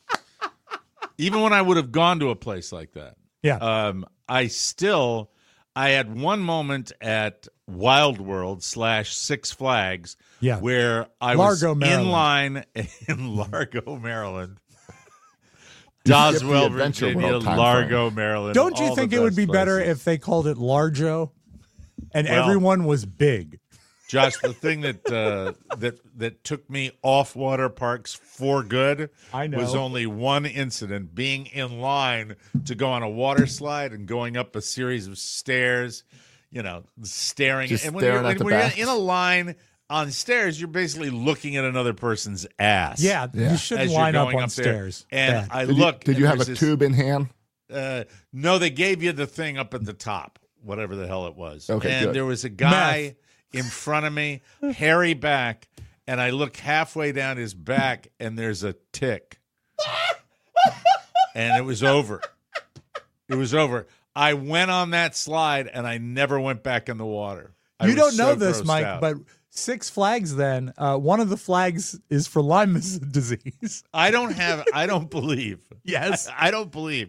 Even when I would have gone to a place like that, Yeah. um, I still I had one moment at Wild World slash Six Flags, Yeah. where I Largo, was Maryland. in line in Largo, Maryland. You skipped the Doswell, Adventure Virginia, World time Largo, Maryland. Don't you all the think it would best be better places. if they called it Largo and Well- everyone was big? Josh, the thing that uh, that that took me off water parks for good I know. was only one incident: being in line to go on a water slide and going up a series of stairs. You know, staring. Just and when staring you're, at the when you're back. in a line on stairs, you're basically looking at another person's ass. Yeah, Yeah. you shouldn't as you're line up going on up there. stairs. And Bad. I Did looked. you, did and you have a there's this- tube in hand? Uh, no, they gave you the thing up at the top, whatever the hell it was. Okay, and good. there was a guy in front of me, hairy back, and I look halfway down his back, and there's a tick. And it was over. It was over. I went on that slide, and I never went back in the water. I You was don't know so this, grossed Mike, out. but Six Flags then, uh, one of the flags is for Lyme disease. I don't have, I don't believe. Yes. I, I don't believe.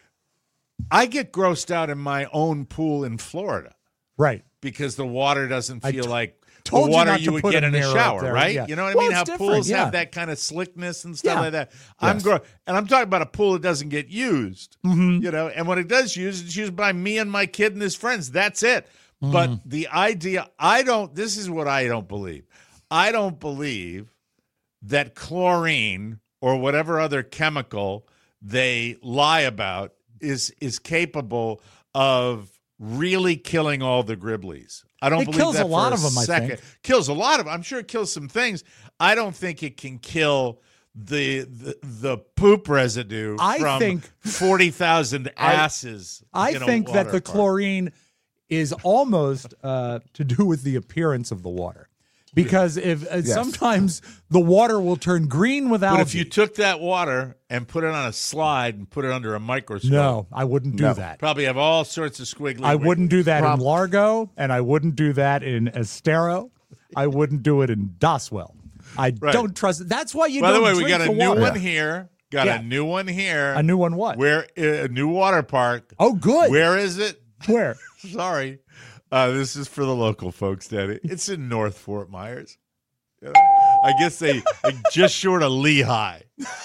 I get grossed out in my own pool in Florida. Right. Because the water doesn't I feel t- like the told you water not you, to would put get a in a mirror up shower, there, right? yeah. You know what I Well, mean? it's How different, pools yeah. have that kind of slickness and stuff Yeah. like that. I'm Yes. gross, and I'm talking about a pool that doesn't get used. Mm-hmm. You know, and when it does use, it's used by me and my kid and his friends. That's it. Mm-hmm. But the idea, I don't. This is what I don't believe. I don't believe that chlorine or whatever other chemical they lie about is is capable of really killing all the Griblies. I don't It believe kills that a lot for of 'em, I second. think. Kills a lot of them. I'm sure it kills some things. I don't think it can kill the the, the poop residue I from think- forty thousand asses. I in a think that water the park. chlorine is almost uh, to do with the appearance of the water. Because if uh, Yes. sometimes the water will turn green with But algae. if you took that water and put it on a slide and put it under a microscope, no, I wouldn't do No. that. probably have all sorts of squiggly. I wouldn't do that Prob- in Largo, and I wouldn't do that in Estero. I wouldn't do it in Doswell. I Right. don't trust it. That's why you By the don't way, we drink got a the new water. one here. Got Yeah. a new one here. A new one what? Where uh, a new water park. Oh, good. Where is it? Where? Sorry, uh, this is for the local folks, Daddy. It's in North Fort Myers. You know, I guess they like, just short of Lehigh.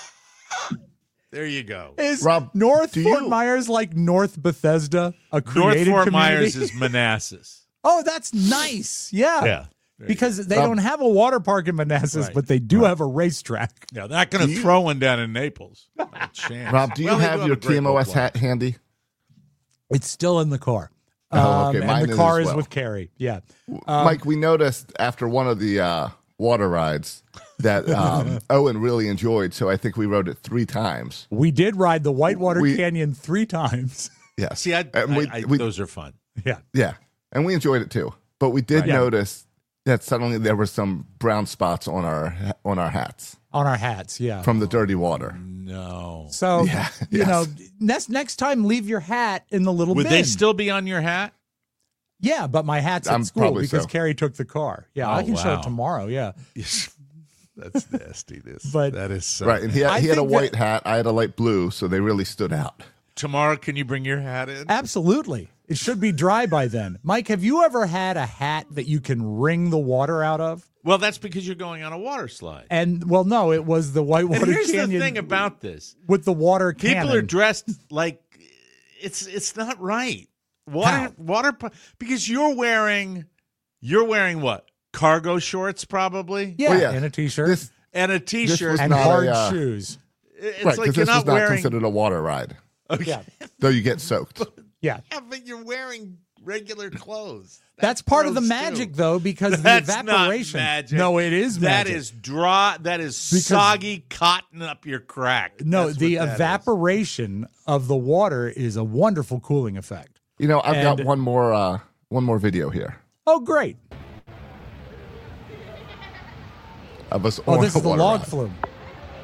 There you go. Is Rob, North do Fort you- Myers like North Bethesda, a North created Fort community? Myers is Manassas. Oh, that's nice. Yeah. Yeah. Because they Rob- don't have a water park in Manassas, Right. but they do have a racetrack. Yeah, they're not going to throw one down in Naples. Not a chance. Rob, do you Well, they have do your a great T M O S boat launch. hat handy? It's still in the car. Oh, okay. Um, Mine and the is car as is well. with Carrie. Yeah. Um, Mike, we noticed after one of the uh, water rides that um, Owen really enjoyed, so I think we rode it three times. We did ride the Whitewater We- Canyon three times. Yes. See, I, And we- I, I, we- those are fun. Yeah. Yeah, and we enjoyed it too. But we did Right. Yeah. notice that suddenly there were some brown spots on our on our hats On our hats. Yeah. from the dirty water. No. So, Yeah, you yes. know, next next time, leave your hat in the little Would bin. they still be on your hat? Yeah, but my hat's at I'm school probably because so. Carrie took the car. Yeah, Oh, I can show wow. it tomorrow. Yeah. That's nasty. This, But- that is so. Right, and he had, I he had a think that- white hat. I had a light blue, so they really stood out. Tomorrow, can you bring your hat in? Absolutely. It should be dry by then. Mike, have you ever had a hat that you can wring the water out of? Well, that's because you're going on a water slide. And, well, no, it was the Whitewater And here's Canyon the thing about this: with the water people cannon. are dressed like it's it's not right. Water How? water because you're wearing you're wearing what? Cargo shorts, probably, yeah, Well, yeah. and a T-shirt This and a t-shirt. was and not hard a, uh, shoes. It's right, like because you're this not was not wearing. considered a water ride, Okay. Yeah, though you get soaked. yeah. Yeah, but you're wearing regular clothes. That's part of the gross, magic, too. though, because That's the evaporation. Not magic. No, it is That magic. is dry. That is Because- soggy cotton up your crack. No, That's the what that is. evaporation of the water is a wonderful cooling effect. You know, I've got And- one more uh, one more video here Oh, great. of us Oh, on this a is the water log ride. flume.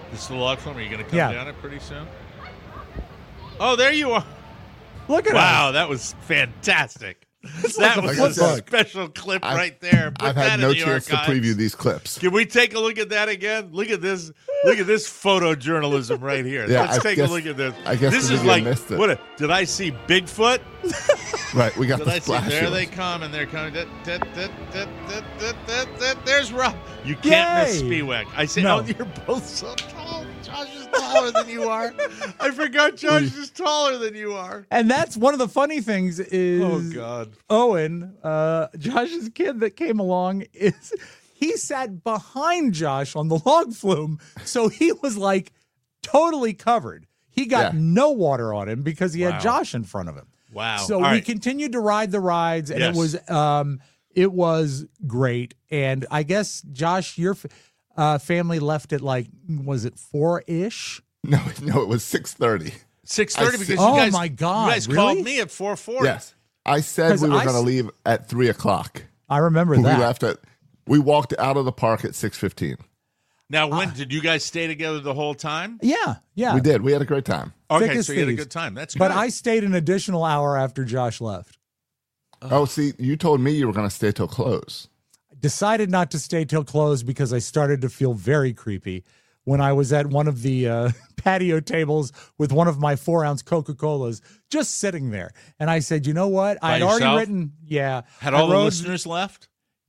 This is the log flume. Are you going to come Yeah. down it pretty soon? Oh, there you are. Look at Wow, us. that was fantastic. like That a was flip a book. special clip I've- right there. Put I've that had in no the chance archives. to preview these clips. Can we take a look at that again? Look at this. Look at this photojournalism right here. Yeah, Let's I take guess- a look at this. I guess this the is media like missed it. what? A, did I see Bigfoot? Right, we got Did the I see? splash. There of they them. come, and they're coming. Da, da, da, da, da, da, da, da. There's Rob. You can't miss Yay. Spiewak. I say, No. oh, you're both so tall. Josh is taller than you are. I forgot Josh is taller than you are. And that's one of the funny things is Oh God. Owen, uh, Josh's kid that came along, is he sat behind Josh on the log flume, so he was like totally covered. He got Yeah. no water on him because he Wow. had Josh in front of him. Wow. So All we right. continued to ride the rides, and Yes. it was um, it was great. And I guess Josh, your f- uh, family left at like was it four ish? No, no, it was six thirty. Six thirty I because see- you Oh, guys, my God, you guys really? called me at four forty. Yes, I said 'Cause we were I going to s- leave at three o'clock. I remember We that. left at. We walked out of the park at six fifteen. Now, when did you guys stay together the whole time? Yeah, yeah. We did. We had a great time. Okay, Thick as so you had a thieves. good time. That's good. But I stayed an additional hour after Josh left. Oh, see, you told me you were going to stay till close. Decided not to stay till close because I started to feel very creepy when I was at one of the uh, patio tables with one of my four ounce Coca Colas just sitting there. And I said, you know what? I had yourself? already written. Yeah. Had I all the rode- listeners left?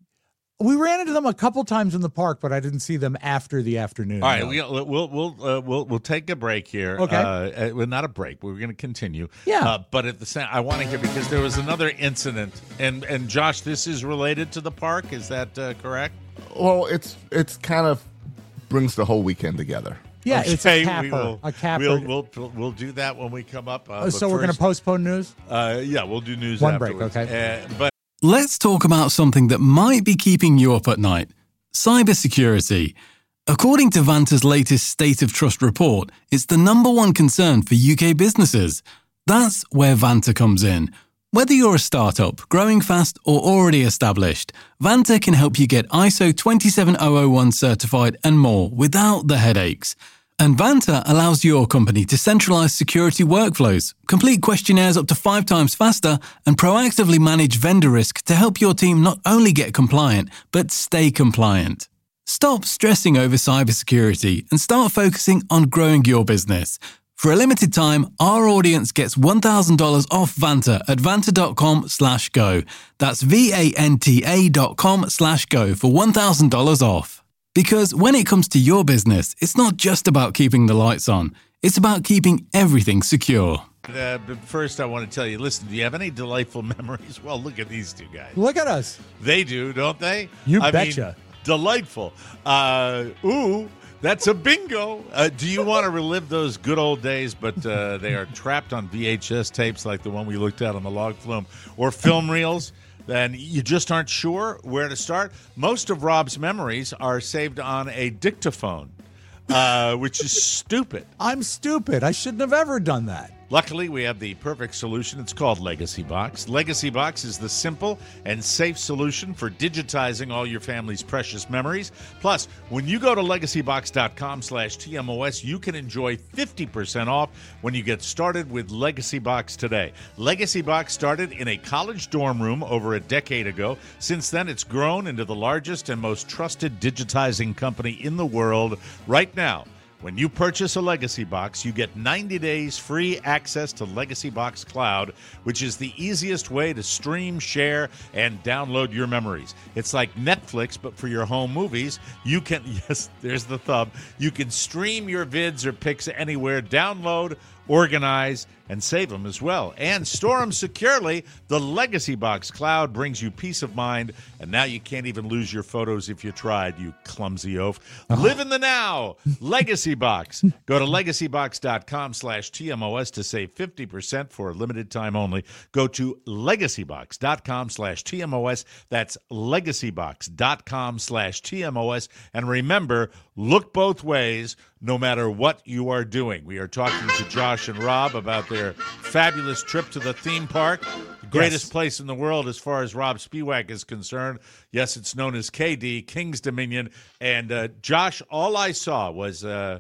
We ran into them a couple times in the park, but I didn't see them after the afternoon. All right, No. we, we'll we'll uh, we'll we'll take a break here. Okay. uh, uh, well, not a break. We're going to continue. Yeah. uh, but at the same, I want to hear because there was another incident, and and Josh, this is related to the park. Is that uh, correct? Well, it's it's kind of brings the whole weekend together. Yeah, it's a Okay, capper. we will, a capper. We'll, we'll we'll do that when we come up. Uh, Uh, but so we're going to first, postpone news? Uh, yeah, we'll do news One break, afterwards. okay. Uh, but Let's talk about something that might be keeping you up at night. Cybersecurity. According to Vanta's latest State of Trust report, it's the number one concern for U K businesses. That's where Vanta comes in. Whether you're a startup, growing fast, or already established, Vanta can help you get I S O twenty-seven thousand one certified and more without the headaches. And Vanta allows your company to centralize security workflows, complete questionnaires up to five times faster, and proactively manage vendor risk to help your team not only get compliant, but stay compliant. Stop stressing over cybersecurity and start focusing on growing your business. For a limited time, our audience gets one thousand dollars off Vanta at vanta.com slash go. That's V-A-N-T-A dot com slash go for one thousand dollars off. Because when it comes to your business, it's not just about keeping the lights on. It's about keeping everything secure. Uh, but first, I want to tell you, listen, do you have any delightful memories? Well, look at these two guys. Look at us. They do, don't they? You I betcha. Mean, delightful. Uh, ooh, that's a bingo. Uh, do you want to relive those good old days, but uh, they are trapped on V H S tapes like the one we looked at on the log flume, or film reels? Then you just aren't sure where to start. Most of Rob's memories are saved on a dictaphone, uh, which is stupid. I'm stupid. I shouldn't have ever done that. Luckily, we have the perfect solution. It's called Legacy Box. Legacy Box is the simple and safe solution for digitizing all your family's precious memories. Plus, when you go to legacybox.com slash TMOS, you can enjoy fifty percent off when you get started with Legacy Box today. Legacy Box started in a college dorm room over a decade ago. Since then, it's grown into the largest and most trusted digitizing company in the world. Right now, when you purchase a Legacy Box, you get ninety days free access to Legacy Box Cloud, which is the easiest way to stream, share, and download your memories. It's like Netflix, but for your home movies. You can, yes, there's the thumb. You can stream your vids or pics anywhere, download, organize, and save them as well, and store them securely. The Legacy Box Cloud brings you peace of mind, and now you can't even lose your photos if you tried, you clumsy oaf. Oh. Live in the now. Legacy Box. Go to legacybox.com slash TMOS to save fifty percent for a limited time only. Go to legacybox.com slash TMOS. That's legacybox.com slash TMOS. And remember, look both ways no matter what you are doing. We are talking to Josh and Rob about their fabulous trip to the theme park, the greatest Yes. place in the world as far as Rob Spiewak is concerned. Yes, it's known as K D, King's Dominion. And uh, Josh, all I saw was uh,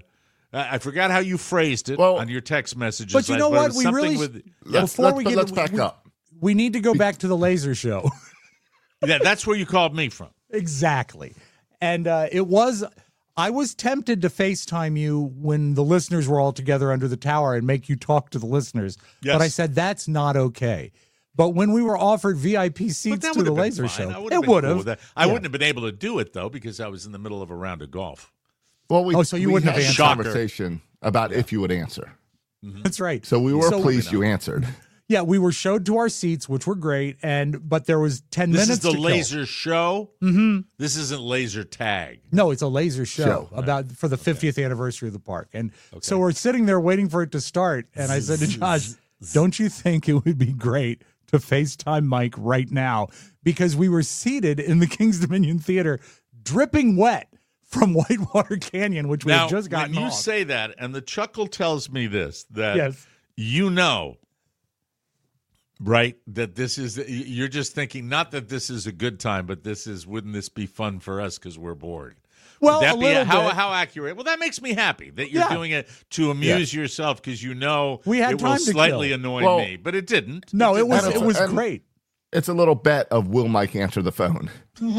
I I forgot how you phrased it Well, on your text messages. But you know it what? was We something really with, Let's, Before let's, we but get- let's back we- up. we need to go back to the laser show. yeah, that's where you called me from. Exactly. And uh, it was, I was tempted to FaceTime you when the listeners were all together under the tower and make you talk to the listeners. Yes. But I said, that's not okay. But when we were offered V I P But seats that to would the have been laser fine. I show, would it have been would cool have. with that. I Yeah. wouldn't have been able to do it, though, because I was in the middle of a round of golf. Well, we, Oh, so you we wouldn't had have a answered. conversation about if you would answer. That's right. So we were So- pleased you answered. Yeah, we were showed to our seats, which were great, and but there was ten This minutes is the to kill. laser show? Mm-hmm. This isn't laser tag. No, it's a laser show, Show. about for the fiftieth anniversary of the park. And so we're sitting there waiting for it to start. And I said to Josh, don't you think it would be great to FaceTime Mike right now? Because we were seated in the King's Dominion Theater, dripping wet from Whitewater Canyon, which we Now, had just gotten when you off. say that, and the chuckle tells me this, that Yes. you know, right, that this is, you're just thinking, not that this is a good time, but this is, wouldn't this be fun for us because we're bored? Well, Would that a be little how, bit. how accurate? Well, that makes me happy that you're Yeah. doing it to amuse yourself because you know We had it will time to slightly kill. annoy Well, me, but it didn't. No, it didn't. was And it it's- was and- great. It's a little bet of will Mike answer the phone.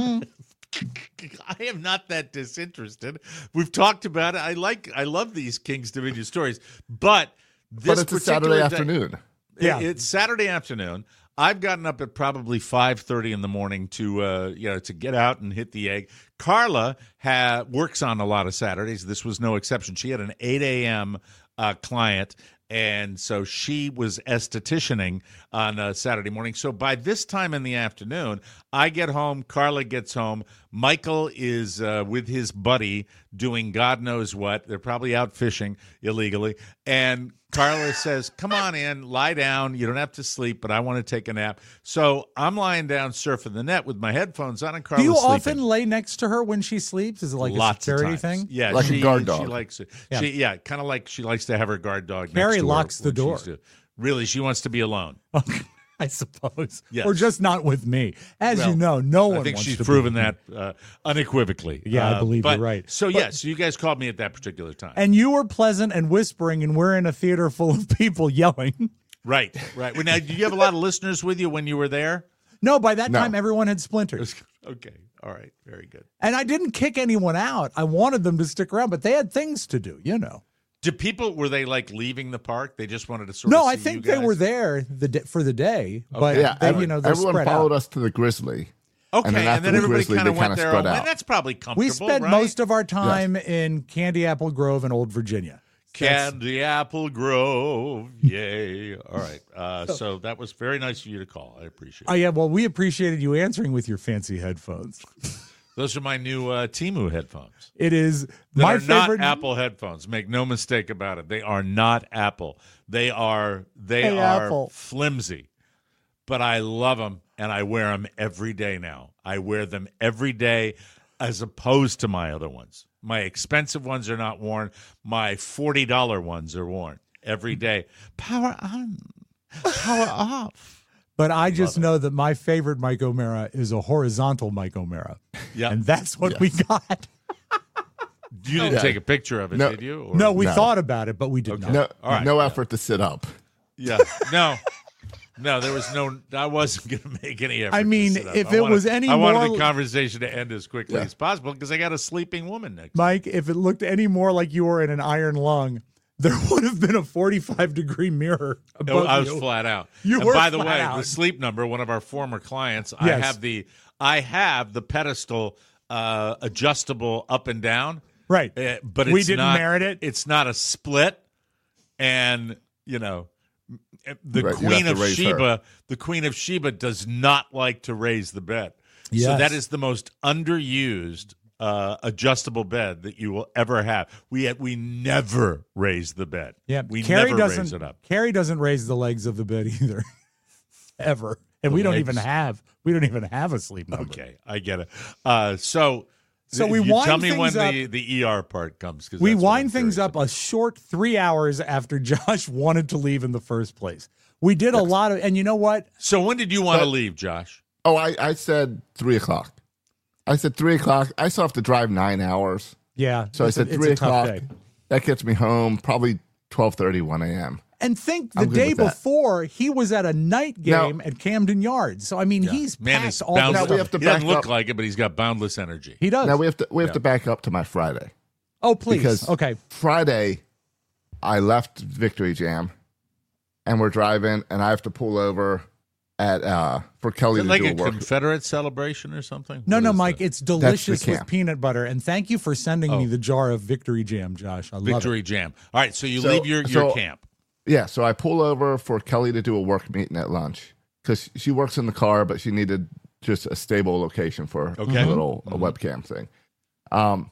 I am not that disinterested. We've talked about it. I like, I love these King's Dominion stories, but this But it's a particular Saturday day- afternoon. Yeah. It- it's Saturday afternoon. I've gotten up at probably five thirty in the morning to uh, you know to get out and hit the egg. Carla ha- works on a lot of Saturdays. This was no exception. She had an eight a.m. Uh, client, and so she was estheticianing on uh, Saturday morning. So by this time in the afternoon, I get home, Carla gets home, Michael is uh, with his buddy doing God knows what. They're probably out fishing illegally, and Carla says, come on in, lie down. You don't have to sleep, but I want to take a nap. So I'm lying down surfing the net with my headphones on, and Do Carla's you sleeping. often lay next to her when she sleeps? Is it like Lots a of security times. thing? Yeah, Like a she, guard She dog. likes it. Yeah. She, yeah, kind of like she likes to have her guard dog. Carrie next to her locks the when she's door. do- Really, she wants to be alone. I suppose. Yes. Or just not with me. As Well, you know, no one I think wants she's to be proven with me. that uh, unequivocally. Yeah, I Uh, believe but- you're right. So yes, so you guys called me at that particular time. And you were pleasant and whispering, and we're in a theater full of people yelling. right, right. Well, now, did you have a lot of listeners with you when you were there? No, by that No. time, everyone had splinters. Okay, all right, very good. And I didn't kick anyone out. I wanted them to stick around, but they had things to do, you know. Did people, were they like leaving the park? They just wanted to sort No, of I see think you they guys? were there the day, for the day, but Yeah, they, every- you know, they're everyone spread followed out. us to the Grizzly. Okay, And then after the everybody Grizzly, kind of they went kinda their spread own way. out. That's probably comfortable, We spent right? most of our time in Candy Apple Grove and Old Virginia. That's- Candy Apple Grove, yay! All right, uh, so that was very nice of you to call. I appreciate Oh, it. yeah, well, we appreciated you answering with your fancy headphones. Those are my new uh, Temu headphones. It is That my are favorite. not Apple headphones. Make no mistake about it. They are not Apple. They are they Hey, are Apple. flimsy, but I love them and I wear them every day now. I wear them every day as opposed to my other ones. My expensive ones are not worn. My forty dollar ones are worn every day. Power on, power off. But I just know that my favorite Mike O'Mara is a horizontal Mike O'Mara. Yeah. And that's what we got. You didn't Yeah. take a picture of it, No. did you? Or- No, we No. thought about it, but we did not. No, All right. no effort to sit up. Yeah. No. No, there was no. I wasn't going to make any effort. I mean, to sit up. if I it wanted- was any I wanted more- the conversation to end as quickly Yeah. as possible because I got a sleeping woman next. Mike, if it looked any more like you were in an iron lung, there would have been a forty-five degree mirror to above me. I was you. flat out. You and were by the flat way, out. the sleep number, one of our former clients, I Yes. have the I have the pedestal uh, adjustable up and down. Right. Uh, but it's We didn't not, merit it. It's not a split, and you know, the Right, you Queen have of to raise Sheba, her. the Queen of Sheba, does not like to raise the bed. So Yes. that is the most underused uh, adjustable bed that you will ever have. We we never raise the bed. Yeah, we Carrie never doesn't. raise it up. Carrie doesn't raise the legs of the bed either, ever. And The we don't legs. even have. We don't even have a sleep number. Okay, I get it. Uh, so. So we you wind tell me when things the, the E R part comes. 'cause We that's what I'm wind things curious up a short three hours after Josh wanted to leave in the first place. We did a lot of, and you know what? So when did you want to But- leave, Josh? Oh, I, I said three o'clock. I said three o'clock. I still have to drive nine hours. Yeah. So I it's a- said it's three a tough o'clock. day. that gets me home probably twelve thirty, one a.m. And think the I'm good day with that. before, he was at a night game Now- at Camden Yards. So, I mean, he's Man, packed he's all the boundless. Now we have to He doesn't back look up. like it, but he's got boundless energy. He does. Now we have to we have Yeah. to back up to my Friday. oh, please. Because Okay. Friday, I left Victory Jam, and we're driving, and I have to pull over at uh for Kelly Is it to like do a a work. Confederate celebration or something? No, What no, is Mike, that? it's delicious with camp. peanut butter. And thank you for sending me Oh. the jar of Victory Jam, Josh. I love Victory it. Jam. All right, so you So- leave your, your so- camp. Yeah, so I pull over for Kelly to do a work meeting at lunch because she works in the car, but she needed just a stable location for Okay. a little a webcam thing. Um,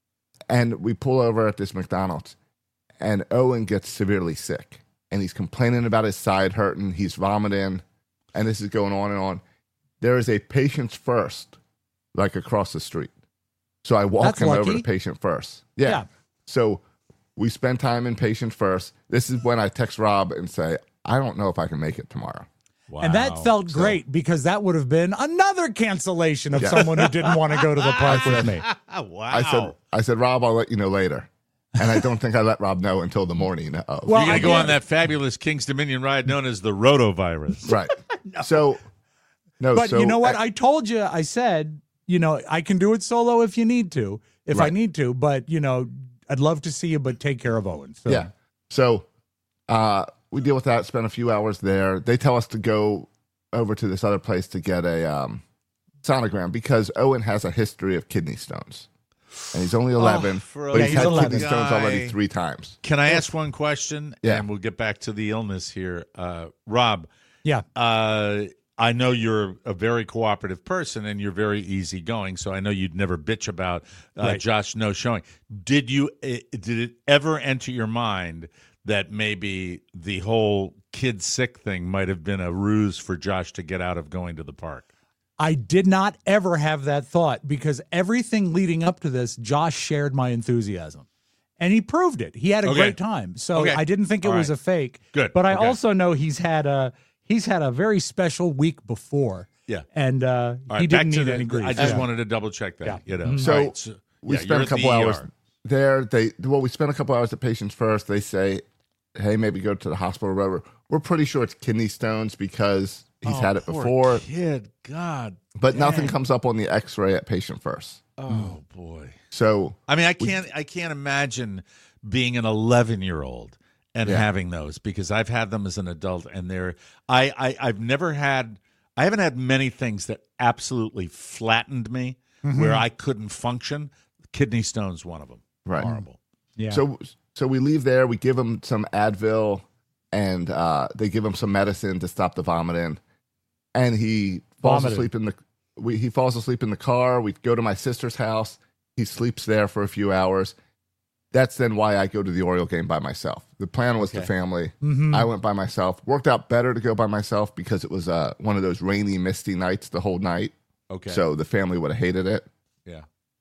and we pull over at this McDonald's, and Owen gets severely sick, and he's complaining about his side hurting, he's vomiting, and this is going on and on. There is a Patients First, like across the street. So I walk That's him over lucky. to Patient First. Yeah. Yeah. So we spend time in Patient First. This is when I text Rob and say, I don't know if I can make it tomorrow. Wow. And that felt great because that would have been another cancellation of Yeah. someone who didn't want to go to the park with me. wow. I said, I said, Rob, I'll let you know later. And I don't think I let Rob know until the morning of. Well, You're going I to go did- on that fabulous King's Dominion ride known as the rotovirus. right. So, no, But so you know what? I- I told you, I said, you know, I can do it solo if you need to, if I Right. need to. But, you know, I'd love to see you, but take care of Owen. So. Yeah. So uh, we deal with that, spend a few hours there. They tell us to go over to this other place to get a um, sonogram because Owen has a history of kidney stones. And he's only eleven, for a but he's Yeah, had he's kidney eleven. stones already guy. three times. Can I ask one question? Yeah. And we'll get back to the illness here. Uh, Rob, Yeah. uh, I know you're a very cooperative person and you're very easygoing, so I know you'd never bitch about uh, Right. Josh no showing. Did you? eh, Did it ever enter your mind that maybe the whole kid sick thing might have been a ruse for Josh to get out of going to the park? I did not ever have that thought because everything leading up to this, Josh shared my enthusiasm. And he proved it. He had a Okay. great time. So Okay. I didn't think it All was right. a fake. Good. But I Okay. also know he's had a he's had a very special week before. Yeah. And uh, All right, he back didn't to need the- any grief. I just Yeah. wanted to double check that. Yeah. You know. So, All right, so we yeah, spent you're a at the couple E R. hours there. They well, we spent a couple hours at Patients First. They say, "Hey, maybe go to the hospital." Or whatever. We're pretty sure it's kidney stones because he's Oh, had it poor before, Kid, God. but nothing comes up on the X-ray at Patient First. Oh boy. So I mean, I can't. I can't imagine being an eleven-year-old and Yeah. having those because I've had them as an adult, and they're. I, I I've never had. I haven't had many things that absolutely flattened me, where I couldn't function. Kidney stones, one of them. Right. Horrible. Yeah. So so we leave there. We give him some Advil, and uh, they give him some medicine to stop the vomiting. And he falls Vomiting. asleep in the. We, he falls asleep in the car. We go to my sister's house. He sleeps there for a few hours. That's then why I go to the Oriole game by myself. The plan was the Okay. family. Mm-hmm. I went by myself. Worked out better to go by myself because it was uh, one of those rainy, misty nights the whole night. Okay. So the family would have hated it. yeah.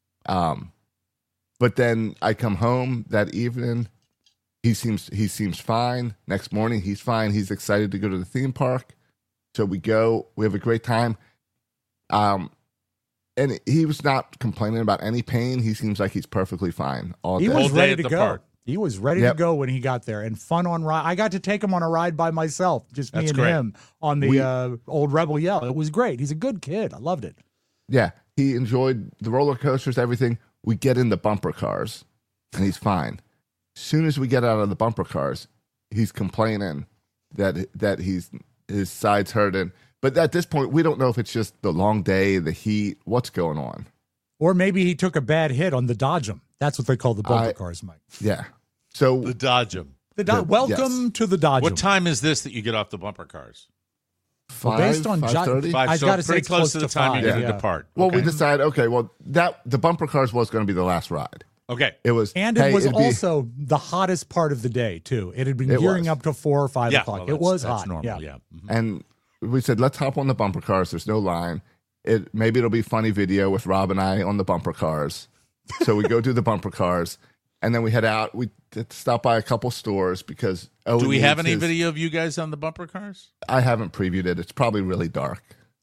Um, but then I come home that evening. He seems he seems fine. Next morning, he's fine. He's excited to go to the theme park. So we go. We have a great time. Um, and he was not complaining about any pain. He seems like he's perfectly fine all He day. was Whole day ready at to the go. park. He was ready Yep. to go when he got there, and fun on ride. I got to take him on a ride by myself, just me That's and great. him on the We- uh, old Rebel Yell. It was great. He's a good kid. I loved it. Yeah, he enjoyed the roller coasters, everything. We get in the bumper cars, and he's fine. Soon as we get out of the bumper cars, he's complaining that that he's his sides hurting. But at this point, we don't know if it's just the long day, the heat, what's going on. Or maybe he took a bad hit on the Dodge 'em. That's what they call the bumper I- cars, Mike. Yeah. So The Dodge 'em. The Do- the- Welcome yes. to the Dodge 'em. What time is this that you get off the bumper cars? Well, five, based on five Jo- thirty. Five. I've so gotta say pretty it's close close to the to time five, you're going to yeah. depart. Well, okay. we decided, okay, well, that the bumper cars was going to be the last ride. Okay. It was, And hey, it was it'd be- also the hottest part of the day, too. It had been It gearing was. up to four or five Yeah. o'clock. well, it that's- was that's hot. normal. Yeah. Yeah. Mhm. and we said, let's hop on the bumper cars. There's no line. It maybe it'll be funny video with Rob and I on the bumper cars. So we go do the bumper cars, and then we head out. We did stop by a couple stores because oh, Do we have any video of you guys on the bumper cars? I haven't previewed it. It's probably really dark.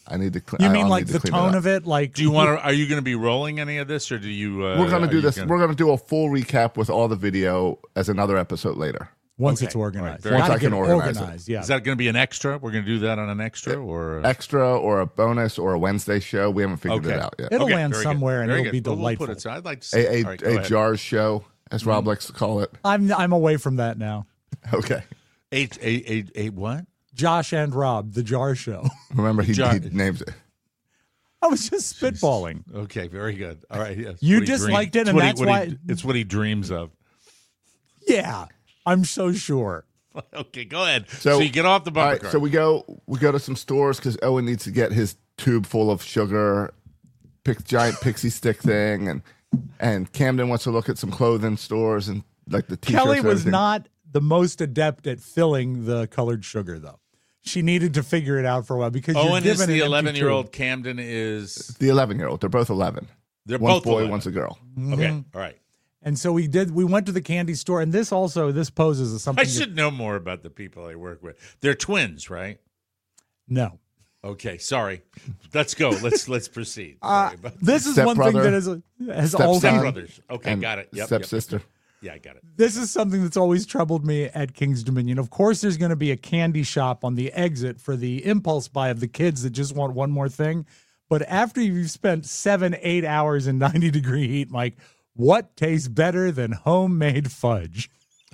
I need to. Cl- You I- mean I'll like need the to clean tone it up. of it? Like, Do you want to? Are you going to be rolling any of this, or do you? Uh, We're gonna are do you this. Gonna... We're gonna do a full recap with all the video as another episode later. once Okay. it's organized. All right, very Gotta Once I can get it organize it. organized, yeah. Is that going to be an extra? We're going to do that on an extra, or uh, Extra or a bonus or a Wednesday show. We haven't figured okay. it out yet. It'll Okay, land very good. somewhere and Very it'll good. be We'll- we'll delightful. put it, so I'd like to see. A a, All right, go a ahead. jars show, as Mm-hmm. Rob likes to call it. I'm I'm away from that now. Okay. A, a, a, a what? Josh and Rob, the Jar Show. Remember, he, Jar- he names it. I was just spitballing. Okay, very good. All right, yes. You What he disliked dream- it, and what he- that's what why- he, it's what he dreams of. Yeah, I'm so sure. Okay, go ahead. So, So, you get off the All bumper right, car. so we go we go to some stores because Owen needs to get his tube full of sugar, pick giant pixie stick thing, and and Camden wants to look at some clothing stores and like the t-shirts. Kelly and was everything. not the most adept at filling the colored sugar, though. She needed to figure it out for a while because you're Owen is given the an empty eleven-year-old. tube. Camden is. the eleven-year-old. They're both eleven. They're One's both boy, eleven. one's a girl. Okay, Mm-hmm. all right. And so we did. We went to the candy store, and this also this poses as something. I should know more about the people I work with. They're twins, right? no. Okay, sorry. Let's go. Let's let's proceed. Uh, Sorry about this is one thing Stepbrother, that is has stepson, always Stepbrothers. Okay, and got it. Yep, yep. stepsister. Yeah, I got it. this is something that's always troubled me at King's Dominion. Of course, there's going to be a candy shop on the exit for the impulse buy of the kids that just want one more thing. But after you've spent seven, eight hours in ninety degree heat, Mike, what tastes better than homemade fudge?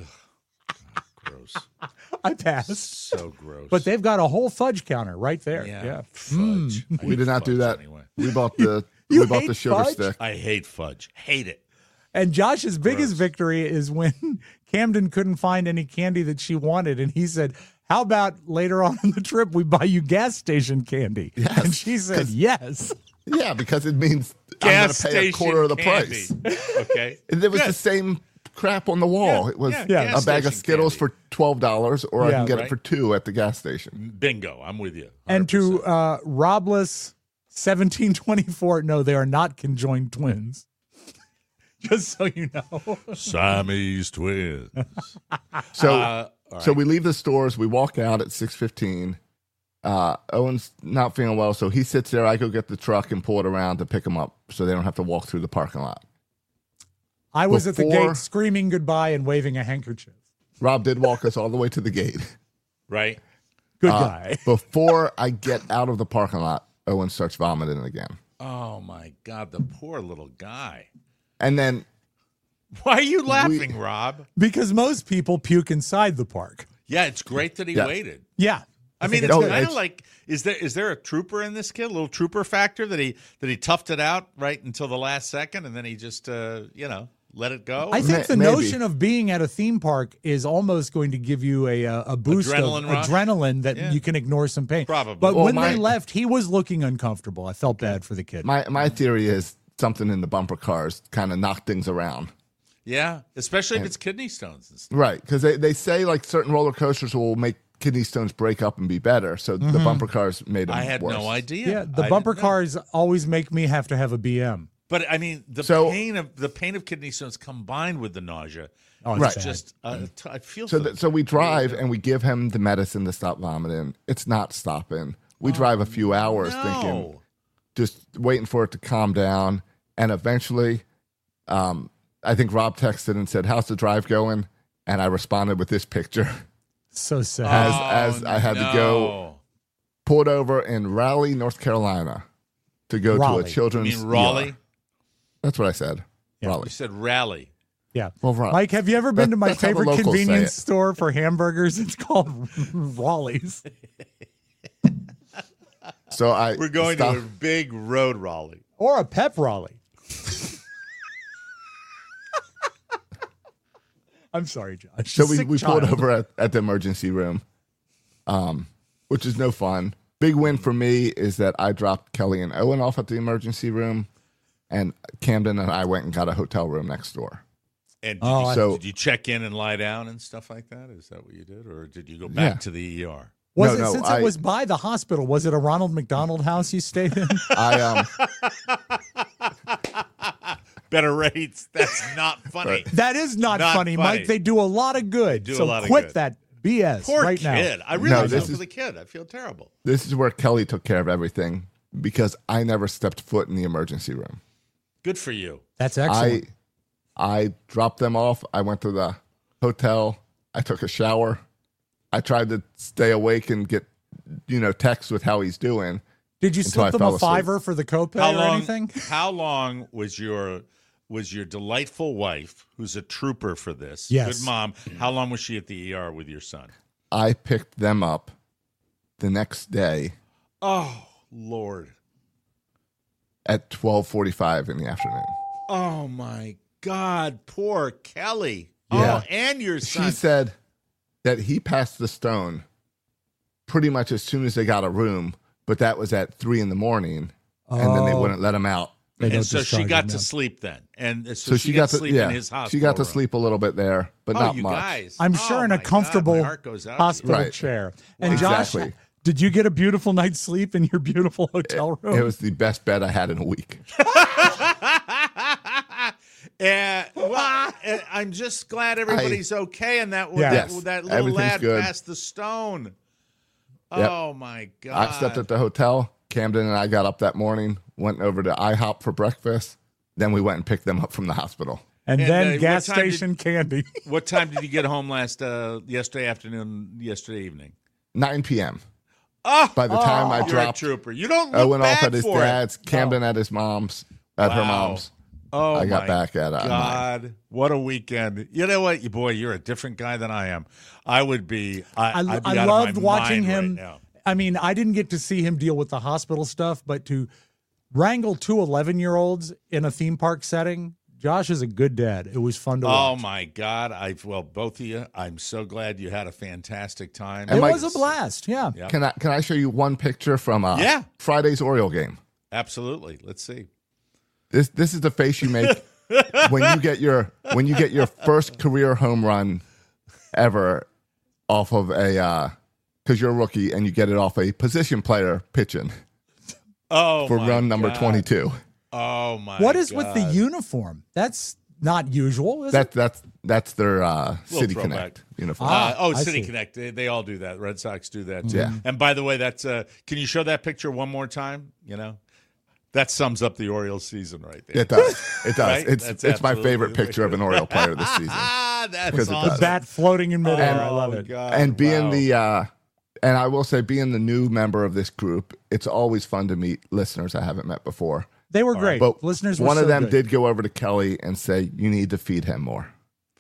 Gross. I pass. So gross. But they've got a whole fudge counter right there. yeah, Yeah. fudge. I We hate did not do fudge that. Anyway. We bought the You we bought hate the sugar fudge? stick. I hate fudge. Hate it. And Josh's biggest Gross. victory is when Camden couldn't find any candy that she wanted. And he said, how about later on in the trip, we buy you gas station candy? Yes, And she said, 'cause- yes. Yeah, because it means Gas I'm going to pay a station quarter of the candy. price. Okay. And it was Good. the same crap on the wall. Yeah, it was yeah, Yeah. a gas bag of station Skittles candy. for twelve dollars, or I Yeah. can get Right. it for two at the gas station. Bingo. I'm with you. And to one hundred percent. uh, Robless seventeen twenty-four, no, they are not conjoined twins. Just so you know. Siamese twins. So, Uh, all so right. we leave the stores. We walk out at six fifteen. Uh, Owen's not feeling well, so he sits there. I go get the truck and pull it around to pick him up, so they don't have to walk through the parking lot. I was at the Before- gate screaming goodbye and waving a handkerchief. Rob did walk us all the way to the gate. right. Good Uh, guy. Before I get out of the parking lot, Owen starts vomiting again, Oh my God, the poor little guy. and then Why are you laughing, Rob? Because most people puke inside the park. Yeah, it's great that he Yeah. waited. Yeah. I mean, think it's it's- kind of it's- like is there is there a trooper in this kid? A little trooper factor that he that he toughed it out right until the last second, and then he just uh, you know let it go. I think May- the maybe. notion of being at a theme park is almost going to give you a a, a boost Adrenaline of rush? adrenaline that Yeah. you can ignore some pain. Probably. But Well, when my- they left, he was looking uncomfortable. I felt bad for the kid. my my theory is something in the bumper cars kind of knocked things around. yeah, especially if it's kidney stones and stuff. Right, because they, they say like certain roller coasters will make kidney stones break up and be better. So the bumper cars made them I had worse. no idea. yeah, the I bumper didn't know. cars always make me have to have a B M. But I mean, the So- pain of the pain of kidney stones combined with the nausea. Oh, it's Right. bad. Just uh, t- I feel So for th- the- so we drive and we give him the medicine to stop vomiting. It's not stopping. We drive a few hours thinking, no. just waiting for it to calm down, and eventually, um, I think Rob texted and said, "How's the drive going?" And I responded with this picture. So sad. As Oh, as I had to go, pulled over in Raleigh, North Carolina, to go Raleigh. to a You children's. mean Raleigh? E R. That's what I said. Yeah. Raleigh. You said rally. Yeah. Well, Rob, Mike, have you ever been that- to my that's how the favorite locals say convenience it. store for hamburgers? It's called Raleigh's. So I We're going stopped- to a big road Raleigh. Or a pep Raleigh. I'm sorry, Josh. So we, Sick we pulled child. over at, at the emergency room, um, which is no fun. Big win for me is that I dropped Kelly and Owen off at the emergency room, and Camden and I went and got a hotel room next door. And did, Oh, you, I- So- did you check in and lie down and stuff like that? Is that what you did, or did you go back Yeah. to the E R? Was No, it no, since I- it was by the hospital? Was it a Ronald McDonald house you stayed in? I um, Better rates. That's not funny. Right. That is not, Not funny, funny. Mike. They do a lot of good. do a so lot of quit good. that B S Poor right kid. now. I really No, feel this for is- the kid. I feel terrible. This is where Kelly took care of everything because I never stepped foot in the emergency room. Good for you. That's excellent. I I dropped them off. I went to the hotel. I took a shower. I tried to stay awake and get, you know, texts with how he's doing. Did you until I slip them fell a asleep. fiver for the copay How or long? anything? How long was your was your delightful wife, who's a trooper for this, Yes. good mom? How long was she at the E R with your son? I picked them up the next day Oh Lord! at twelve forty-five in the afternoon. Oh my God! Poor Kelly. Yeah. Oh, and your son. She said that he passed the stone pretty much as soon as they got a room, but that was at three in the morning, and then they Oh. wouldn't let him out. They and don't so she discharge got him to now. sleep then, and so, So, she, she got, got to to sleep yeah, in his hospital. she got to room. sleep a little bit there, but Oh, not you much. guys! I'm Oh, sure in my a God, comfortable my heart goes out to you. hospital Right. chair. And Exactly. Josh, did you get a beautiful night's sleep in your beautiful hotel room? It was the best bed I had in a week. And, well, and I'm just glad everybody's okay, and that Yeah. that, Yes, that little everything's lad good. passed the stone. Yep. Oh my God! I slept at the hotel. Camden and I got up that morning, went over to IHOP for breakfast. Then we went and picked them up from the hospital. and, And, then uh, gas what time did- station candy. What time did you get home last uh, yesterday afternoon? Yesterday evening. nine p.m. Oh, By the time I you're dropped, a trooper. You don't look I went bad off at his for dad's, it. Camden at his mom's, at her Wow. mom's. Oh, I got my back at uh, nine. God, what a weekend! You know what, you boy, you're a different guy than I am. I would be. I, I, I'd be I out loved of my watching mind him. Right now. I mean, I didn't get to see him deal with the hospital stuff, but to wrangle two eleven-year-olds in a theme park setting, Josh is a good dad. It was fun to Oh watch. my God! I well, both of you. I'm so glad you had a fantastic time. It And my- was a blast, yeah. Yeah. Can I can I show you one picture from uh, Yeah. Friday's Oriole game? Absolutely. Let's see. This this is the face you make when you get your when you get your first career home run ever off of a because you're a rookie and you get it off a position player pitching Oh, for my run number God. twenty-two. Oh my! What is with the God. uniform? That's not usual, is That it? that's that's their uh, Little City throwback. Connect uniform. Ah, Uh, oh, I City see. Connect. They, they all do that. Red Sox do that too. Yeah. And by the way, that's uh, can you show that picture one more time? You know, that sums up the Orioles season right there. It does. It does. Right? It's That's it's my absolutely favorite the way picture it of an is. Oriole player this season. Ah, that's Because it awesome. does. Bat floating in midair. I Oh, love it. God. And being Wow. the uh, and I will say, being the new member of this group, it's always fun to meet listeners I haven't met before. They were great. But Listeners were one so of them good. did go over to Kelly and say, "You need to feed him more."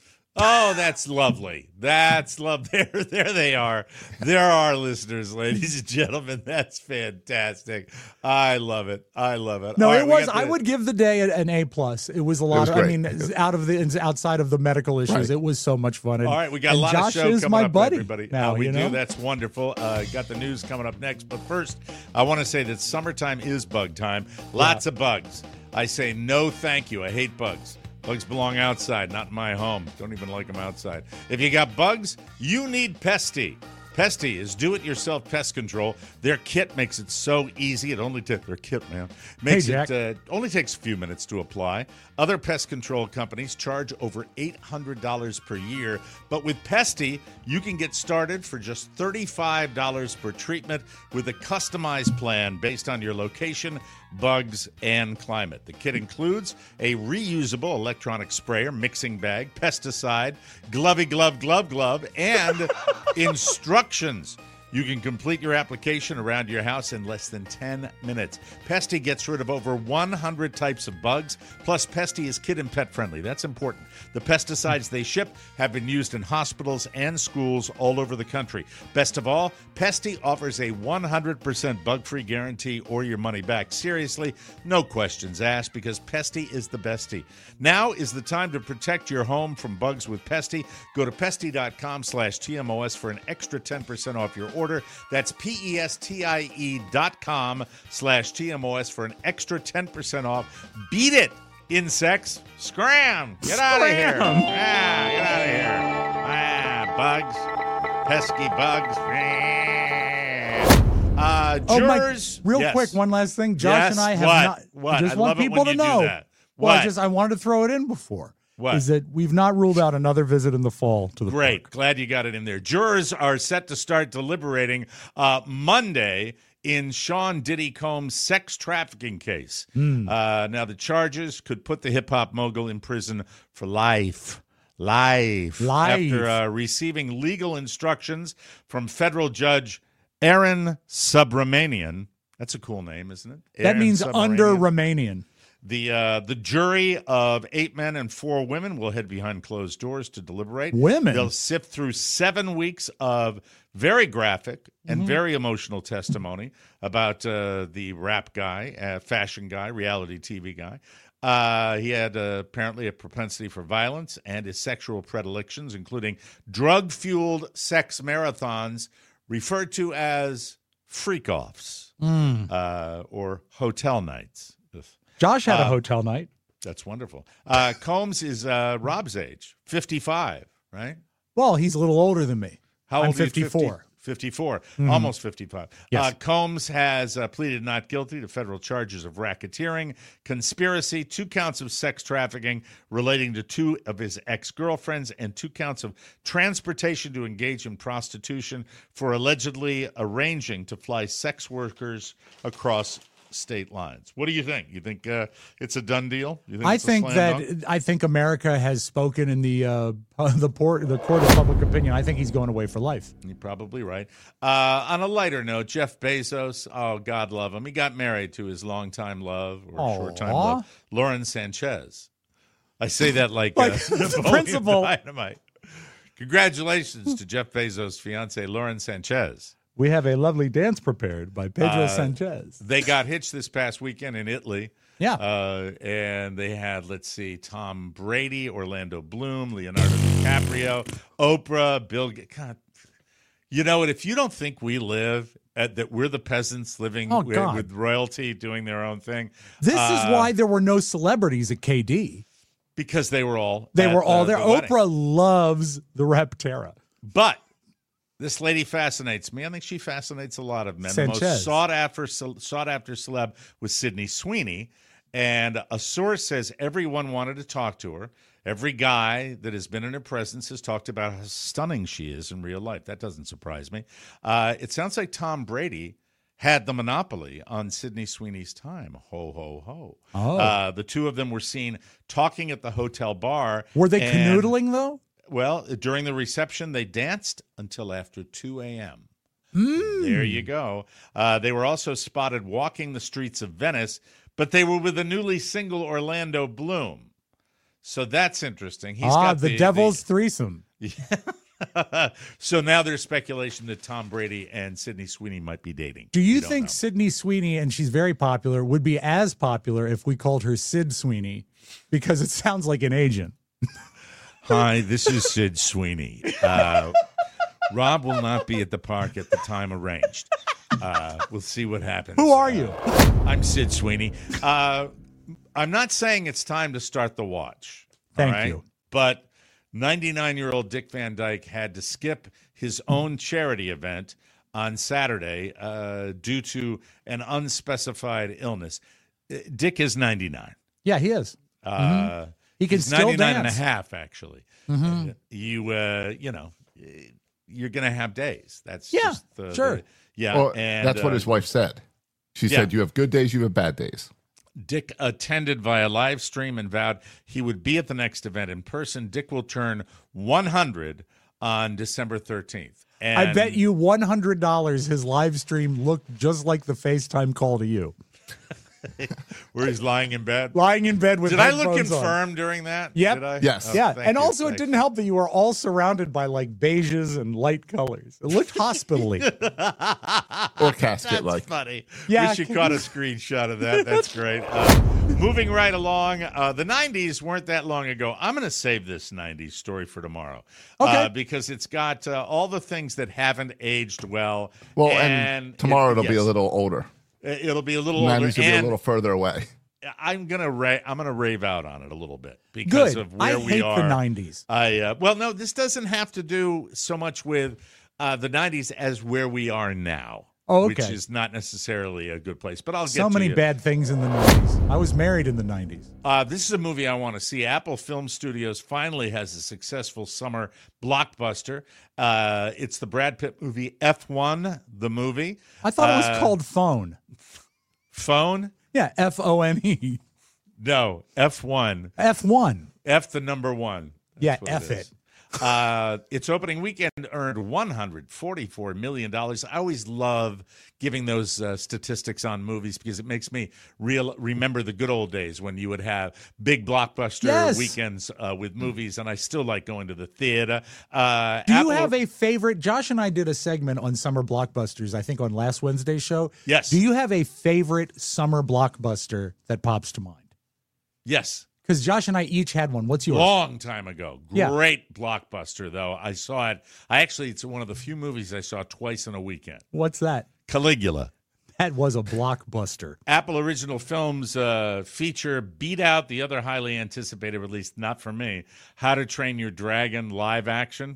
Oh, that's lovely. That's love. There, there they are. There are our listeners, ladies and gentlemen. That's fantastic. I love it. I love it. No, All right, it we was. got I the- would give the day an A plus. It was a lot. was Of, I great. mean, out of the outside of the medical issues, Right. it was so much fun. And, All right, we got a and lot Josh of show is coming my up, buddy everybody. Now Uh, we you do. know? That's wonderful. Uh, got the news coming up next, but first, I want to say that summertime is bug time. Lots of bugs. I say no, thank you. I hate bugs. Bugs belong outside, not in my home. Don't even like them outside. If you got bugs, you need Pesty. Pesty is do-it-yourself pest control. Their kit makes it so easy. It only takes their kit, man. Makes Hey, Jack. it uh, only takes a few minutes to apply. Other pest control companies charge over eight hundred dollars per year, but with Pesty, you can get started for just thirty-five dollars per treatment with a customized plan based on your location, bugs, and climate. The kit includes a reusable electronic sprayer, mixing bag, pesticide, glovey glove, glove, glove, and instructions. You can complete your application around your house in less than ten minutes. Pesty gets rid of over one hundred types of bugs, plus Pesty is kid and pet friendly. That's important. The pesticides they ship have been used in hospitals and schools all over the country. Best of all, Pesty offers a one hundred percent bug-free guarantee or your money back. Seriously, no questions asked, because Pesty is the bestie. Now is the time to protect your home from bugs with Pesty. Go to pesty.com slash TMOS for an extra ten percent off your order. That's P-E-S-T-I-E dot com slash T-M-O-S for an extra ten percent off. Beat it, insects. Scram. Get out of here. Ah, get out of here. Ah, bugs. Pesky bugs. Uh, Oh, Mike, jurors. real Yes. quick, one last thing. Josh Yes, and I have what? not. What? Just I want love it people when to you do know. that. Well, I What? just I wanted to throw it in before. What? is that we've not ruled out another visit in the fall to the Great. park. Glad you got it in there. Jurors are set to start deliberating uh, Monday in Sean Diddy Combs' sex trafficking case. Mm. Uh, now, the charges could put the hip-hop mogul in prison for life. Life. Life. After uh, receiving legal instructions from federal judge Aaron Subramanian. That's a cool name, isn't it? That Aaron means under Subramanian. Romanian. The uh, the jury of eight men and four women will head behind closed doors to deliberate. Women? They'll sift through seven weeks of very graphic and Mm-hmm. very emotional testimony about uh, the rap guy, uh, fashion guy, reality T V guy. Uh, he had uh, apparently a propensity for violence and his sexual predilections, including drug-fueled sex marathons referred to as freak-offs Mm. uh, or hotel nights. Josh had a Uh, hotel night. That's wonderful. Uh, Combs is uh, Rob's age, fifty-five, right? Well, he's a little older than me. How I'm old are you? fifty-four. fifty-four, Mhm. almost fifty-five. Yes. Uh, Combs has uh, pleaded not guilty to federal charges of racketeering, conspiracy, two counts of sex trafficking relating to two of his ex-girlfriends, and two counts of transportation to engage in prostitution for allegedly arranging to fly sex workers across state lines. What do you think? You think uh, it's a done deal? You think I it's a think slam that dunk? I think America has spoken in the uh, the port the court of public opinion. I think he's going away for life. You're probably right. Uh, on a lighter note, Jeff Bezos, oh, God love him. He got married to his longtime love or Aw. short-time love, Lauren Sanchez. I say that like, Like uh, the Napoleon principal. Dynamite. Congratulations to Jeff Bezos' fiance, Lauren Sanchez. We have a lovely dance prepared by Pedro Uh, Sanchez. They got hitched this past weekend in Italy. Yeah. Uh, and they had, let's see, Tom Brady, Orlando Bloom, Leonardo DiCaprio, Oprah, Bill Gates. God, you know what? If you don't think we live, at, that we're the peasants living Oh, with, God. with royalty doing their own thing. This uh, is why there were no celebrities at K D. Because they were all They at were all the- there. the wedding. Oprah loves the Reptera. But this lady fascinates me. I think she fascinates a lot of men. The most Sanchez. sought after sought after celeb was Sydney Sweeney, and a source says everyone wanted to talk to her. Every guy that has been in her presence has talked about how stunning she is in real life. That doesn't surprise me. Uh, it sounds like Tom Brady had the monopoly on Sydney Sweeney's time. Ho, ho, ho. Oh. Uh, the two of them were seen talking at the hotel bar. Were they and- canoodling, though? Well, during the reception, they danced until after two a.m. Mm. There you go. Uh, they were also spotted walking the streets of Venice, but they were with the newly single Orlando Bloom. So that's interesting. He's ah, got the, the devil's threesome. the- so now there's speculation that Tom Brady and Sydney Sweeney might be dating. Do you We don't think know. Sydney Sweeney, and she's very popular, would be as popular if we called her Sid Sweeney? Because it sounds like an agent. Hi, this is Sid Sweeney. Uh, Rob will not be at the park at the time arranged. Uh, we'll see what happens. Who are Uh, you? I'm Sid Sweeney. Uh, I'm not saying it's time to start the watch. all Thank right? you. But ninety-nine-year-old Dick Van Dyke had to skip his own charity event on Saturday uh, due to an unspecified illness. Uh, Dick is ninety-nine. Yeah, he is. Uh, He can he's still ninety-nine dance. and a half, actually. Mhm. Uh, You, uh, you know, you're going to have days. That's Yeah, just the, sure. the- yeah, Well, and that's what uh, his wife said. She yeah. said, you have good days, you have bad days. Dick attended via live stream and vowed he would be at the next event in person. Dick will turn one hundred on December thirteenth. And I bet you one hundred dollars his live stream looked just like the FaceTime call to you. where he's lying in bed. Lying in bed with Did I look headphones on. infirm during that? Yep. Did I? Yes. Oh, Yeah, thank and you, also it thank didn't you. help that you were all surrounded by like beiges and light colors. It looked hospital-y. Or casket That's like. funny. Yeah. Wish you caught a screenshot of that. That's great. Uh, moving right along, uh, the nineties weren't that long ago. I'm going to save this nineties story for tomorrow. Okay. Uh, because it's got uh, all the things that haven't aged well. Well, and, and tomorrow it- it'll be a yes, little older. It'll be a little older. nineties will be a and little further away. I'm gonna ra- I'm gonna rave out on it a little bit because Good. of where I we hate are. the nineties. I uh, well, no, this doesn't have to do so much with uh, the nineties as where we are now. Oh, which okay. is not necessarily a good place. But I'll get So to many you. bad things in the nineties. I was married in the nineties. Uh, this is a movie I want to see. Apple Film Studios finally has a successful summer blockbuster. Uh, it's the Brad Pitt movie F one, the movie. I thought it was Uh, called Phone. Phone? Yeah, F O N E. No, F one. F one. F the number one. Yeah, That's what F it. is. Uh, its opening weekend earned one hundred forty-four million dollars. I always love giving those uh, statistics on movies because it makes me real remember the good old days when you would have big blockbuster Yes. weekends uh, with movies, and I still like going to the theater. Uh, Do you Apple- have a favorite? Josh and I did a segment on summer blockbusters, I think, on last Wednesday's show. Yes. Do you have a favorite summer blockbuster that pops to mind? Yes. Because Josh and I each had one. What's yours? Long time ago. Yeah. Great blockbuster, though. I saw it. I actually, it's one of the few movies I saw twice in a weekend. What's that? Caligula. That was a blockbuster. Apple Original Films uh, feature beat out the other highly anticipated release, not for me, How to Train Your Dragon live action.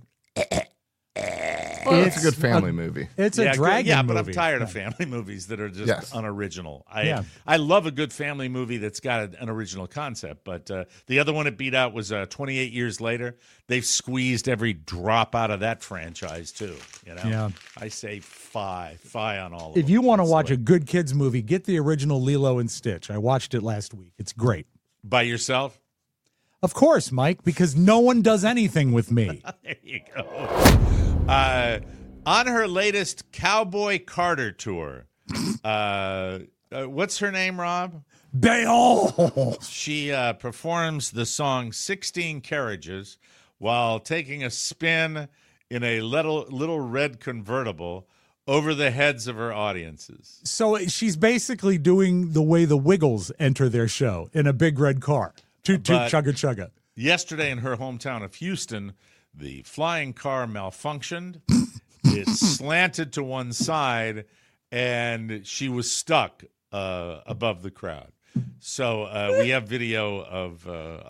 Well, it's a good It's family a- movie. It's yeah, a good- dragon Yeah, movie. but I'm tired of family movies that are just Yes. unoriginal. I Yeah. I love a good family movie that's got a- an original concept. But uh, the other one it beat out was uh, twenty-eight years later. They've squeezed every drop out of that franchise too. You know, Yeah. I say fi fi on all of If them. you want to That's the watch way- a good kids movie, get the original Lilo and Stitch. I watched it last week. It's great. by yourself. Of course, Mike, because no one does anything with me. There you go. Uh, on her latest Cowboy Carter tour, uh, uh, what's her name, Rob? Bayol. She uh, performs the song sixteen Carriages while taking a spin in a little, little red convertible over the heads of her audiences. So she's basically doing the way the Wiggles enter their show in a big red car. Toot, toot, But- chugga, chugga. Yesterday in her hometown of Houston, the flying car malfunctioned. It slanted to one side, and she was stuck uh, above the crowd. So uh, we have video of. Uh, of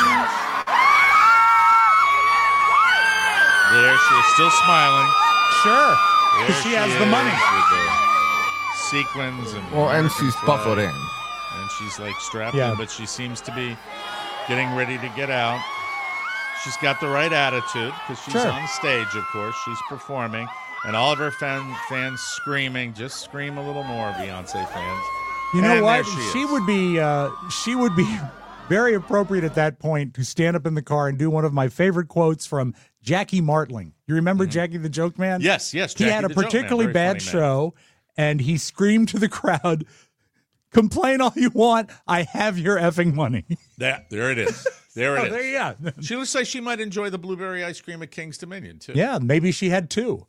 there, she's still smiling. Sure. There Because she has the is money. with the sequins and Well, and American she's flag. buckled in. And she's like strapped Yeah. in, but she seems to be getting ready to get out. She's got the right attitude because she's Sure. on stage, of course. She's performing, and all of her fan, fans screaming. Just scream a little more, Beyonce fans. You know And what? there she She is. would be uh, she would be very appropriate at that point to stand up in the car and do one of my favorite quotes from Jackie Martling. You remember Jackie the Joke Man? Mm-hmm. Yes, yes. He Jackie had a the Joke Man, particularly very bad funny man. show, and he screamed to the crowd, "Complain all you want, I have your effing money." That, there it is. There Oh, it is. there you go. She looks like she might enjoy the blueberry ice cream at King's Dominion, too. Yeah, maybe she had two.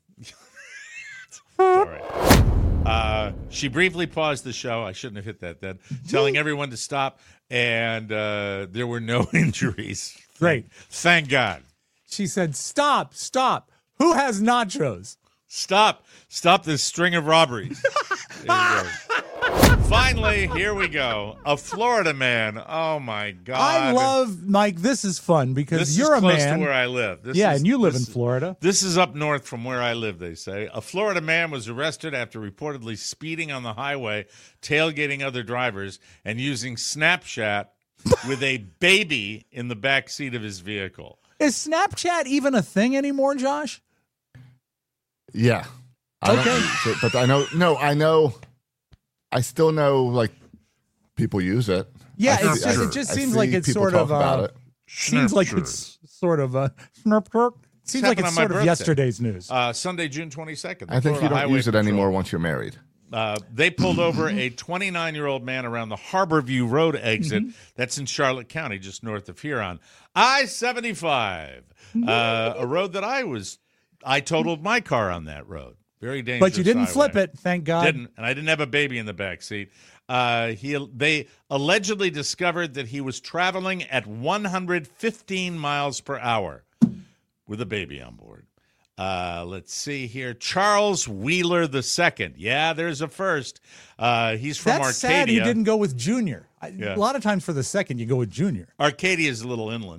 All right. Uh, she briefly paused the show. I shouldn't have hit that then. Telling everyone to stop, and uh, there were no injuries. Great. Thank God. She said, "Stop, stop. Who has nachos?" Stop. Stop this string of robberies. There you go. Finally, here we go. A Florida man. Oh, my God. I love Mike. This is fun because This you're is a close man. to where I live. This yeah, is- and you live in this- Florida. This is up north from where I live, they say. A Florida man was arrested after reportedly speeding on the highway, tailgating other drivers, and using Snapchat with a baby in the back seat of his vehicle. Is Snapchat even a thing anymore, Josh? Yeah. I Okay. don't use it, but I know. No, I know. I still know. Like people use it. Yeah, I it's see- just, I- it just I seems see like it's people sort talk of about uh, it. seems like it's sort of uh, Snapchat. Seems like happened it's on my sort of birthday. yesterday's news. Uh, Sunday, June twenty-second. the I think Florida you don't Highway use it Patrol. anymore once you're married. Uh, they pulled over a twenty-nine-year-old man around the Harborview Road exit. Mm-hmm. That's in Charlotte County, just north of here on I seventy-five, uh, a road that I was, I totaled my car on that road. Very dangerous. But you didn't flip highway. it, thank God. Didn't, and I didn't have a baby in the back seat. Uh, he, they allegedly discovered that he was traveling at one hundred fifteen miles per hour with a baby on board. Uh, let's see here. Charles Wheeler the Second. Yeah, there's a first. Uh, he's from That's sad Arcadia. he didn't go with Junior. I, Yeah. A lot of times for the second, you go with Junior. Arcadia is a little inland.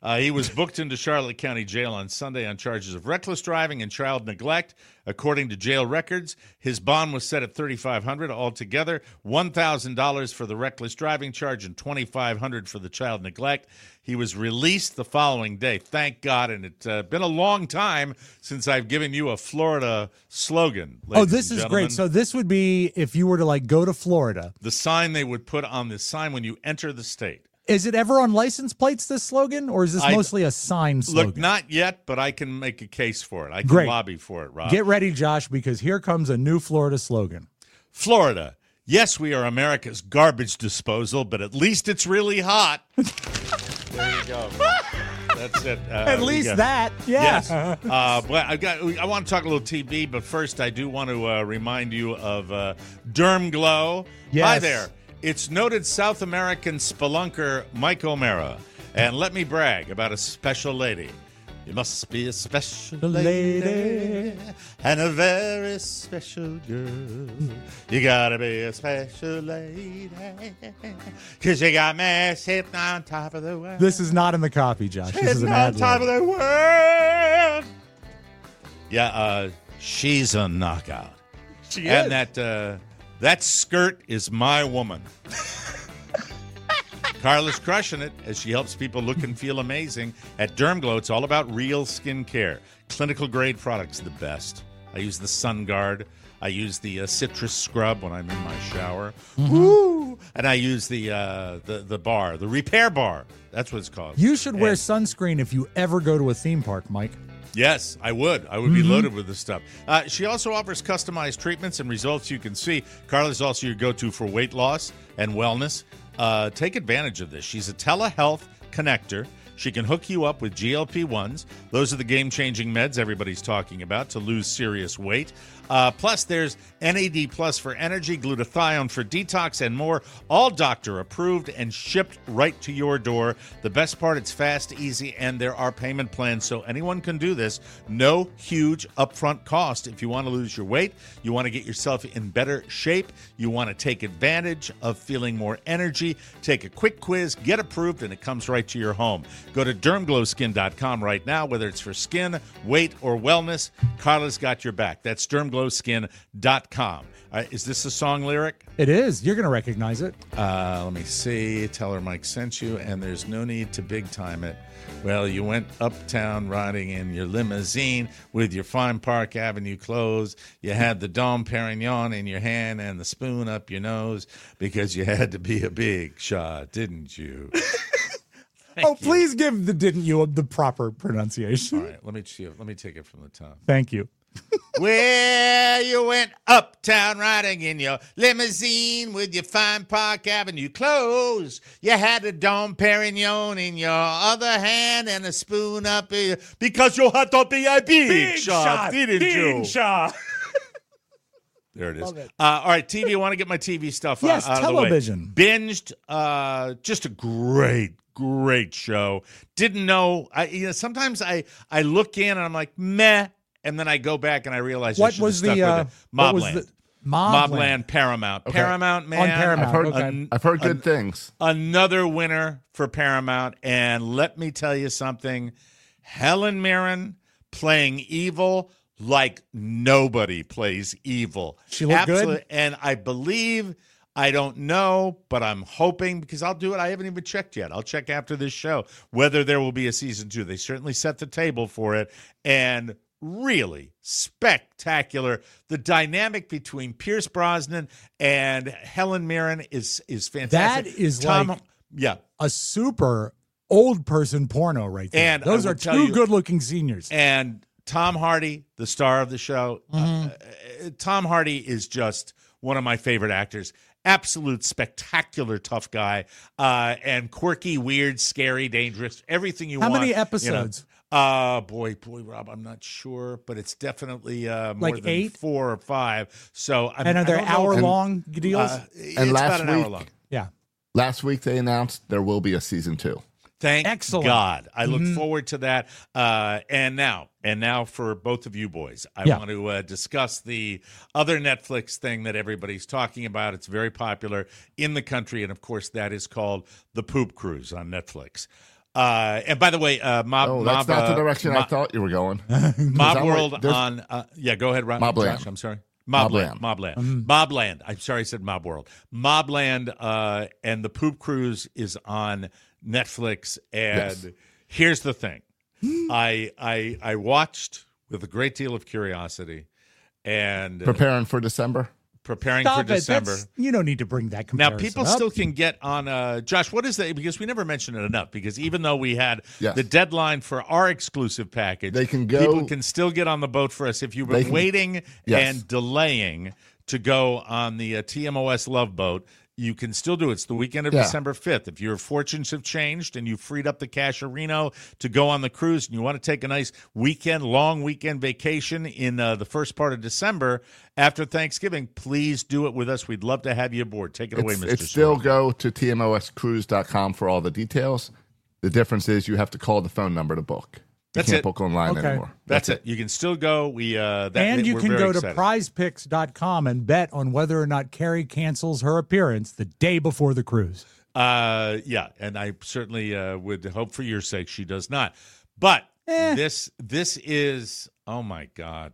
Uh, he was booked into Charlotte County Jail on Sunday on charges of reckless driving and child neglect. According to jail records, his bond was set at thirty-five hundred dollars altogether, one thousand dollars for the reckless driving charge and twenty-five hundred dollars for the child neglect. He was released the following day. Thank God, and it's uh, been a long time since I've given you a Florida slogan. Oh, this and is gentlemen. great. So this would be if you were to like go to Florida. The sign they would put on the sign when you enter the state. Is it ever on license plates, this slogan, or is this I- mostly a sign slogan? Look, not yet, but I can make a case for it. I can Great. lobby for it, Rob. Get ready, Josh, because here comes a new Florida slogan. Florida. Yes, we are America's garbage disposal, but at least it's really hot. There you go. That's it. Uh, At least yeah. that, yeah. Yes. Uh, but I got. I want to talk a little T V, but first I do want to uh, remind you of uh, Derm Glow. Yes. Hi there. It's noted South American spelunker Mike O'Mara, and let me brag about a special lady. You must be a special lady and a very special girl. You gotta be a special lady because you got me sitting on top of the world. This is not in the copy, Josh. This is Sitting an on ad top of lib. the world. Yeah, uh, she's a knockout. She and is. that uh, that skirt is my woman. Carla's crushing it as she helps people look and feel amazing. At DermGlow, it's all about real skin care. Clinical grade products, the best. I use the Sun Guard. I use the uh, citrus scrub when I'm in my shower. Mm-hmm. Woo! And I use the, uh, the the bar, the repair bar. That's what it's called. You should wear And- sunscreen if you ever go to a theme park, Mike. Yes, I would. I would be loaded with this stuff. Uh, she also offers customized treatments and results you can see. Carla's also your go-to for weight loss and wellness. Uh, take advantage of this. She's a telehealth connector. She can hook you up with G L P ones. Those are the game-changing meds everybody's talking about to lose serious weight. Uh, plus, there's N A D Plus for energy, glutathione for detox, and more. All doctor-approved and shipped right to your door. The best part, it's fast, easy, and there are payment plans, so anyone can do this. No huge upfront cost. If you want to lose your weight, you want to get yourself in better shape, you want to take advantage of feeling more energy, take a quick quiz, get approved, and it comes right to your home. Go to derm glow skin dot com right now, whether it's for skin, weight, or wellness. Carla's got your back. That's derm glow skin dot com. All right, is this a song lyric? It is. You're going to recognize it. Uh, let me see. Tell her Mike sent you, and there's no need to big time it. Well, you went uptown riding in your limousine with your fine Park Avenue clothes. You had the Dom Perignon in your hand and the spoon up your nose because you had to be a big shot, didn't you? Oh, you. please give the didn't you the proper pronunciation. All right, let me see, let me take it from the top. Thank you. Well, you went uptown riding in your limousine with your fine Park Avenue clothes. You had a Dom Perignon in your other hand and a spoon up your, because you had to be a big, shot, didn't you? shot. There it is. Love it. Uh, all right, T V. I want to get my T V stuff Yes, out, out television. of the way. Binged. Uh, just a great, great show. Didn't know. I you know sometimes I I look in and I'm like meh, and then I go back and I realize I What should have was stuck the with uh, it. what was Mobland. the Mobland. Mobland Paramount. Okay. Paramount, man. On Paramount. I've heard, Okay. An- I've heard good an- things. Another winner for Paramount. And let me tell you something. Helen Mirren playing evil like nobody plays evil. She looked good? Absolute- And I believe, I don't know, but I'm hoping, because I'll do it. I haven't even checked yet. I'll check after this show whether there will be a season two. They certainly set the table for it. And really spectacular. The dynamic between Pierce Brosnan and Helen Mirren is is fantastic. That is Tom, like- yeah. A super old person porno right there. And those I are will tell two you- good looking seniors. And Tom Hardy, the star of the show, Mm-hmm. uh, Tom Hardy is just one of my favorite actors. Absolute spectacular tough guy, uh, and quirky, weird, scary, dangerous. Everything you How want. many you know. episodes? Uh, boy, boy, Rob, I'm not sure, but it's definitely uh, more Like than eight? four or five. So, I'm, And are I there don't know if- hour long deals? Uh, it's And last about an hour week- long. yeah. Last week they announced there will be a season two. Thank Excellent. God. I look Mhm. forward to that. Uh, and now, and now for both of you boys, I Yeah. want to uh, discuss the other Netflix thing that everybody's talking about. It's very popular in the country, and of course, that is called The Poop Cruise on Netflix. Uh, and by the way, uh, Mob, Oh, that's Mob, not the uh, direction I Mob, thought you were going. Mob that World what- there's- on, uh, yeah, go ahead, Rob. Mobland. Josh, I'm sorry. Mobland. Mobland. Mobland. Mobland. I'm sorry I said Mob World. Mobland uh, and the Poop Cruise is on Netflix. And Yes. here's the thing. I, I I watched with a great deal of curiosity and uh, Preparing for December. preparing Stop for it. December. That's, you don't need to bring that Now, comparison people up. still can get on, uh, Josh, what is that? Because we never mentioned it enough. Because even though we had Yes. the deadline for our exclusive package, They can go- people can still get on the boat for us. If you've They been can- waiting Yes. and delaying to go on the uh, T M O S Love Boat, you can still do it. It's the weekend of Yeah. December fifth. If your fortunes have changed and you freed up the casherino to go on the cruise and you want to take a nice weekend, long weekend vacation in uh, the first part of December after Thanksgiving, please do it with us. We'd love to have you aboard. Take it away, It's, Mister it's still Sorrell. go to T M O S cruise dot com for all the details. The difference is you have to call the phone number to book. You That's can't it. book online Okay. anymore. That's, it. You can still go. We uh, that, and you we're can very go to excited. prize picks dot com and bet on whether or not Carrie cancels her appearance the day before the cruise. Uh, yeah, and I certainly uh, would hope for your sake she does not. But Eh. this this is oh my god.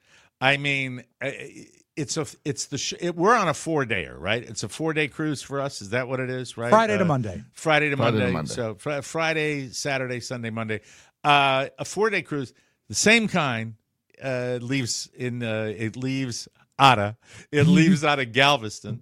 I mean, uh, it's a it's the sh- it, we're on a four dayer, right? It's a four day cruise for us. Is that what it is? Right, Friday to Uh, Monday. Friday to Friday to Monday. Monday. So fr- Friday, Saturday, Sunday, Monday. Uh, a four day cruise, the same kind. Uh, leaves in uh, it leaves Ada. It leaves out of Galveston.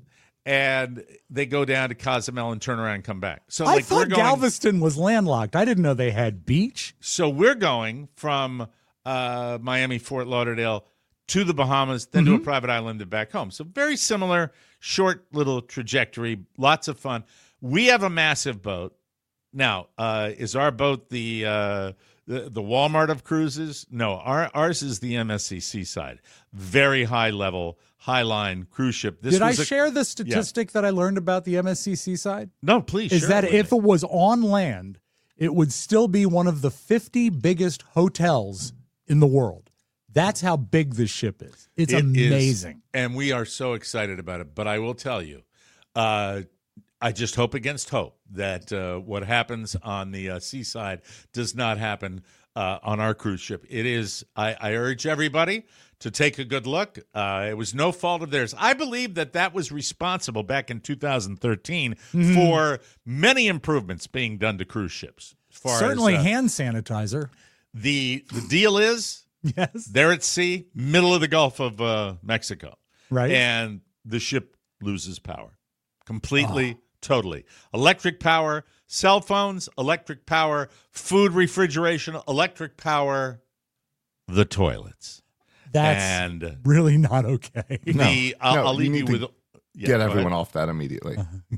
And they go down to Cozumel and turn around and come back. So I like we're thought going, Galveston was landlocked. I didn't know they had beach. So we're going from uh, Miami, Fort Lauderdale to the Bahamas, then Mm-hmm. to a private island and back home. So very similar, short little trajectory, lots of fun. We have a massive boat. Now, uh, is our boat the, uh, the the Walmart of cruises? No, our, ours is the M S C Seaside. Very high level, high line cruise ship. This Did I was a- share the statistic that I learned about the M S C Seaside? No, please. Is share that it with if me. it was on land, it would still be one of the fifty biggest hotels in the world. That's how big this ship is. It's It is, amazing. and we are so excited about it. But I will tell you, uh, I just hope against hope that uh, what happens on the uh, seaside does not happen uh, on our cruise ship. It is. I, I urge everybody to take a good look. Uh, it was no fault of theirs. I believe that that was responsible back in two thousand thirteen Mm-hmm. for many improvements being done to cruise ships. As far Certainly as, uh, hand sanitizer. the the deal is. Yes. They're at sea, middle of the Gulf of uh, Mexico. Right. And the ship loses power completely, Oh. totally. Electric power, cell phones, electric power, food refrigeration, electric power, the toilets. That's and really not okay. the I'll, No, I'll you leave need you to with yeah, Get go everyone ahead. off that immediately.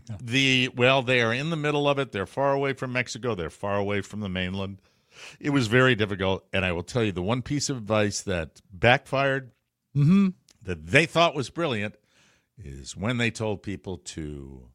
The well, they are in the middle of it. They're far away from Mexico. They're far away from the mainland. It was very difficult, and I will tell you the one piece of advice that backfired, Mm-hmm. that they thought was brilliant, is when they told people to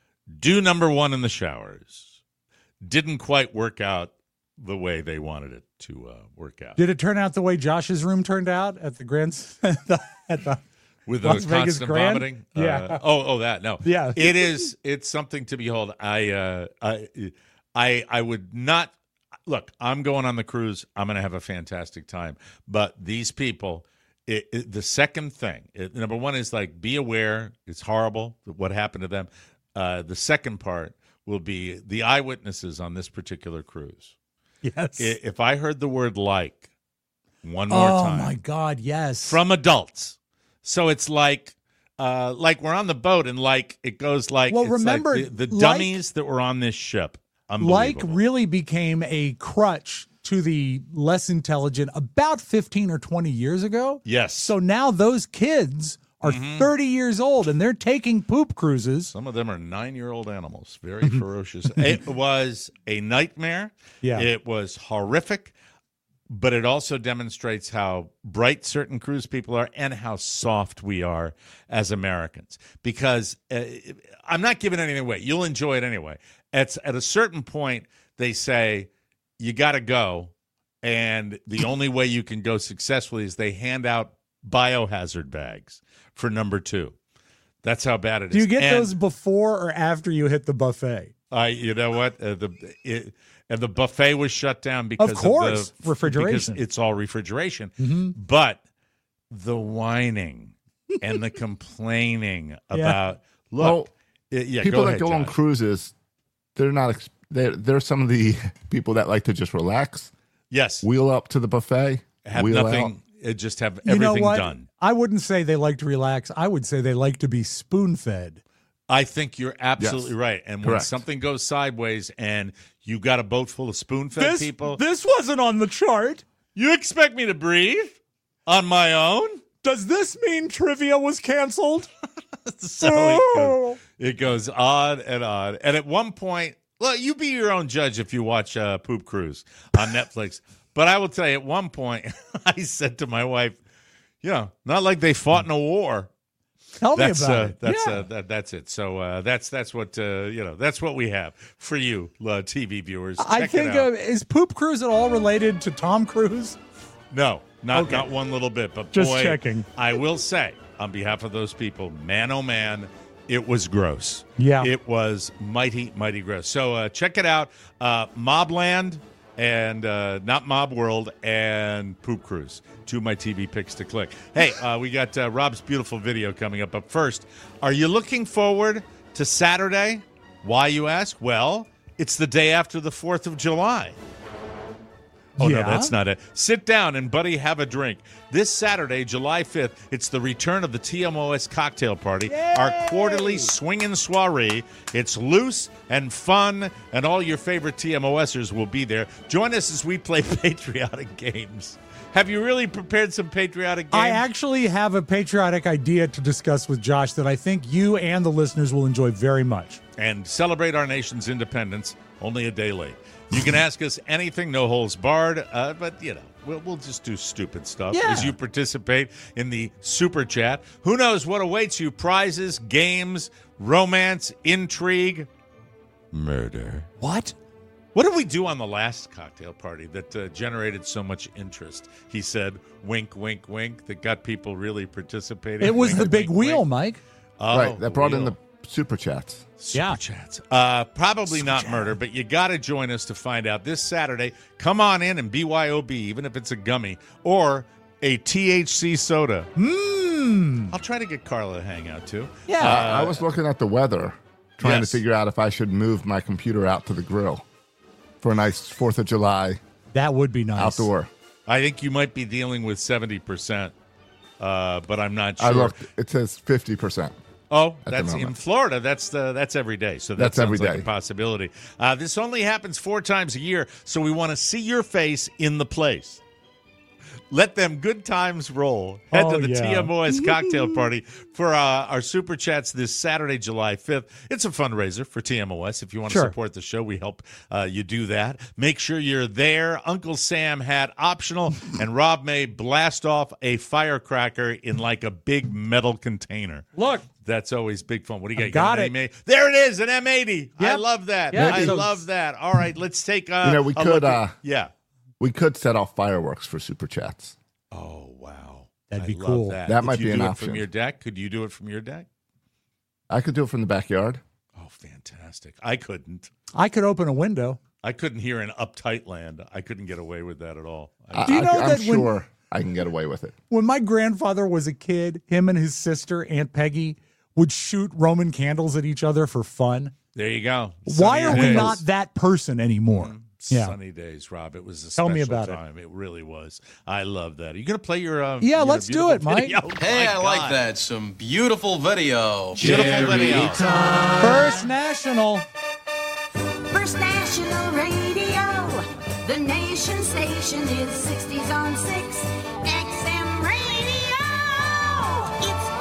do number one in the showers. Didn't quite work out the way they wanted it to uh, work out. Did it turn out the way Josh's room turned out at the Grand at the, at the With Las the Vegas constant Grand? vomiting? Yeah. Uh, oh, oh, that no. Yeah. It is. It's something to behold. I, uh, I, I, I would not look. I'm going on the cruise. I'm going to have a fantastic time. But these people, it, it, the second thing, it, number one is like be aware. It's horrible what happened to them. Uh, the second part will be the eyewitnesses on this particular cruise. Yes. I- If I heard the word "like" one more oh time, my God, yes. from adults. So it's like uh, like we're on the boat and like it goes like Well, it's like remember, the, the like- dummies that were on this ship. Like Unbelievable. really became a crutch to the less intelligent about fifteen or twenty years ago. Yes. So now those kids are thirty years old and they're taking poop cruises. Some of them are nine-year-old animals, very ferocious. It was a nightmare. Yeah. It was horrific, but it also demonstrates how bright certain cruise people are and how soft we are as Americans. Because uh, I'm not giving anything away. You'll enjoy it anyway. It's, at a certain point, they say, you got to go, and the only way you can go successfully is they hand out biohazard bags for number two. That's how bad it is. Do you get And- those before or after you hit the buffet? I, you know what? Uh, the it, and the buffet was shut down because Of course, of the, refrigeration. Because it's all refrigeration. Mm-hmm. But the whining and the complaining about look, Well, it- yeah, people go that ahead, go on Josh. cruises, they're not. Ex- they're, they're some of the people that like to just relax, Yes, wheel up to the buffet, have wheel out. nothing. uh, Just have You know everything what? done. I wouldn't say they like to relax. I would say they like to be spoon-fed. I think you're absolutely Yes. right. And when Correct. something goes sideways and you got a boat full of spoon-fed people, this wasn't on the chart. you expect me to breathe on my own? Does this mean trivia was canceled? So it goes, it goes on and on. And at one point, well, you be your own judge if you watch uh, Poop Cruise on Netflix. But I will tell you, at one point, I said to my wife, you know, not like they fought in a war. Tell me That's about uh, it. that's Yeah. uh, that, that's it. So uh, that's that's what uh, you know. That's what we have for you, uh, T V viewers. I Check think it out. uh, is Poop Cruise at all related to Tom Cruise? No, not Okay. not one little bit. But Just boy, checking. I will say on behalf of those people, man, oh man, it was gross. Yeah. It was mighty, mighty gross. So uh, check it out, uh, Mobland and uh, not Mob World and Poop Cruise. Two of my T V picks to click. Hey, uh, we got uh, Rob's beautiful video coming up. But first, are you looking forward to Saturday? Why, you ask? Well, it's the day after the fourth of July. Oh, Yeah? no, that's not it. Sit down and, buddy, have a drink. This Saturday, July fifth, it's the return of the T M O S Cocktail Party, our quarterly swinging soiree. It's loose and fun, and all your favorite TMOSers will be there. Join us as we play patriotic games. Have you really prepared some patriotic games? I actually have a patriotic idea to discuss with Josh that I think you and the listeners will enjoy very much. And celebrate our nation's independence only a day late. You can ask us anything, no holes barred, uh, but, you know, we'll, we'll just do stupid stuff Yeah. as you participate in the Super Chat. Who knows what awaits you? Prizes, games, romance, intrigue, murder. What? What did we do on the last cocktail party that uh, generated so much interest? He said, wink, wink, wink, that got people really participating. It was Wink, the big wink, wheel, wink. Mike. Oh, right, that brought in wheel. the super chats. Super Yeah. chats. Uh, probably not murder, but you got to join us to find out this Saturday. Come on in and B Y O B, even if it's a gummy or a T H C soda. Mmm. I'll try to get Carla to hang out too. Yeah. I was looking at the weather, trying Yes. to figure out if I should move my computer out to the grill for a nice Fourth of July That would be nice. outdoor. I think you might be dealing with seventy percent, uh, but I'm not sure. I looked; it says fifty percent. Oh, the that's in moment. Florida. That's the that's every day. So that That's sounds every like day. a possibility. Uh, this only happens four times a year, so we want to see your face in the place. Let them good times roll. Head Oh, to the yeah. T M O S cocktail party for uh, our super chats this Saturday, July fifth. It's a fundraiser for T M O S. If you want Sure. to support the show, we help uh, you do that. Make sure you're there. Uncle Sam hat optional, and Rob may blast off a firecracker in like a big metal container. Look. That's always big fun. What do you got? You Got an it. M eighty? There it is, an M eighty. I Yep. love that. Yeah, I so- love that. All right, let's take uh, You know, we a could, look at- uh, yeah. We could set off fireworks for super chats. Oh, wow. That'd I be love cool. That, That If might you be do an it option. from your deck. Could you do it from your deck? I could do it from the backyard. Oh, fantastic. I couldn't. I could open a window. I couldn't hear in uptight land. I couldn't get away with that at all. I- I, Do you know I, I'm that when- sure I can get away with it. When my grandfather was a kid, him and his sister, Aunt Peggy, would shoot Roman candles at each other for fun. there you go. Why Sunny are we days. not that person anymore? Yeah. Sunny days, Rob. It was a Tell special me about it. time. It. really was. I love that. Are you going to play your uh, Yeah, your let's do beautiful it, Mike. video? Hey, My I like God. that. Some beautiful video. Beautiful video. First National. First National Radio, the nation station is sixties on six. X M Radio, it's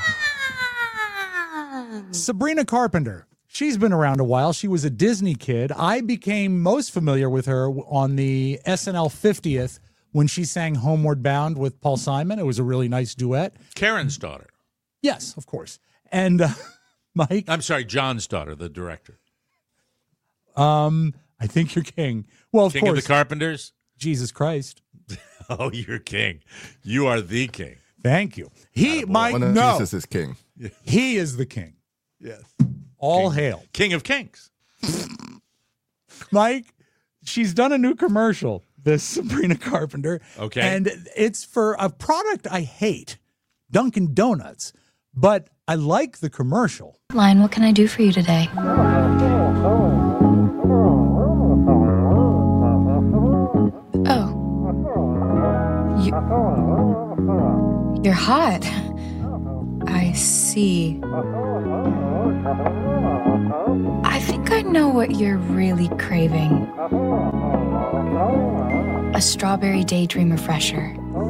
fun! Sabrina Carpenter. She's been around a while. She was a Disney kid. I became most familiar with her on the S N L fiftieth when she sang Homeward Bound with Paul Simon. It was a really nice duet. Karen's daughter. Yes, of course. And uh, Mike, I'm sorry, John's daughter, the director. um, I think you're king. Well, of King course, of the Carpenters. Jesus Christ. Oh, you're king. You are the king. Thank you. He, Mike, One of no, Jesus is king. he is the king. Yes. All King. hail. King of Kings. Mike, she's done a new commercial, this Sabrina Carpenter. Okay. And it's for a product I hate, Dunkin' Donuts. But I like the commercial. Lion, what can I do for you today? Oh. You, you're hot. I see. I think I know what you're really craving. A strawberry daydream refresher.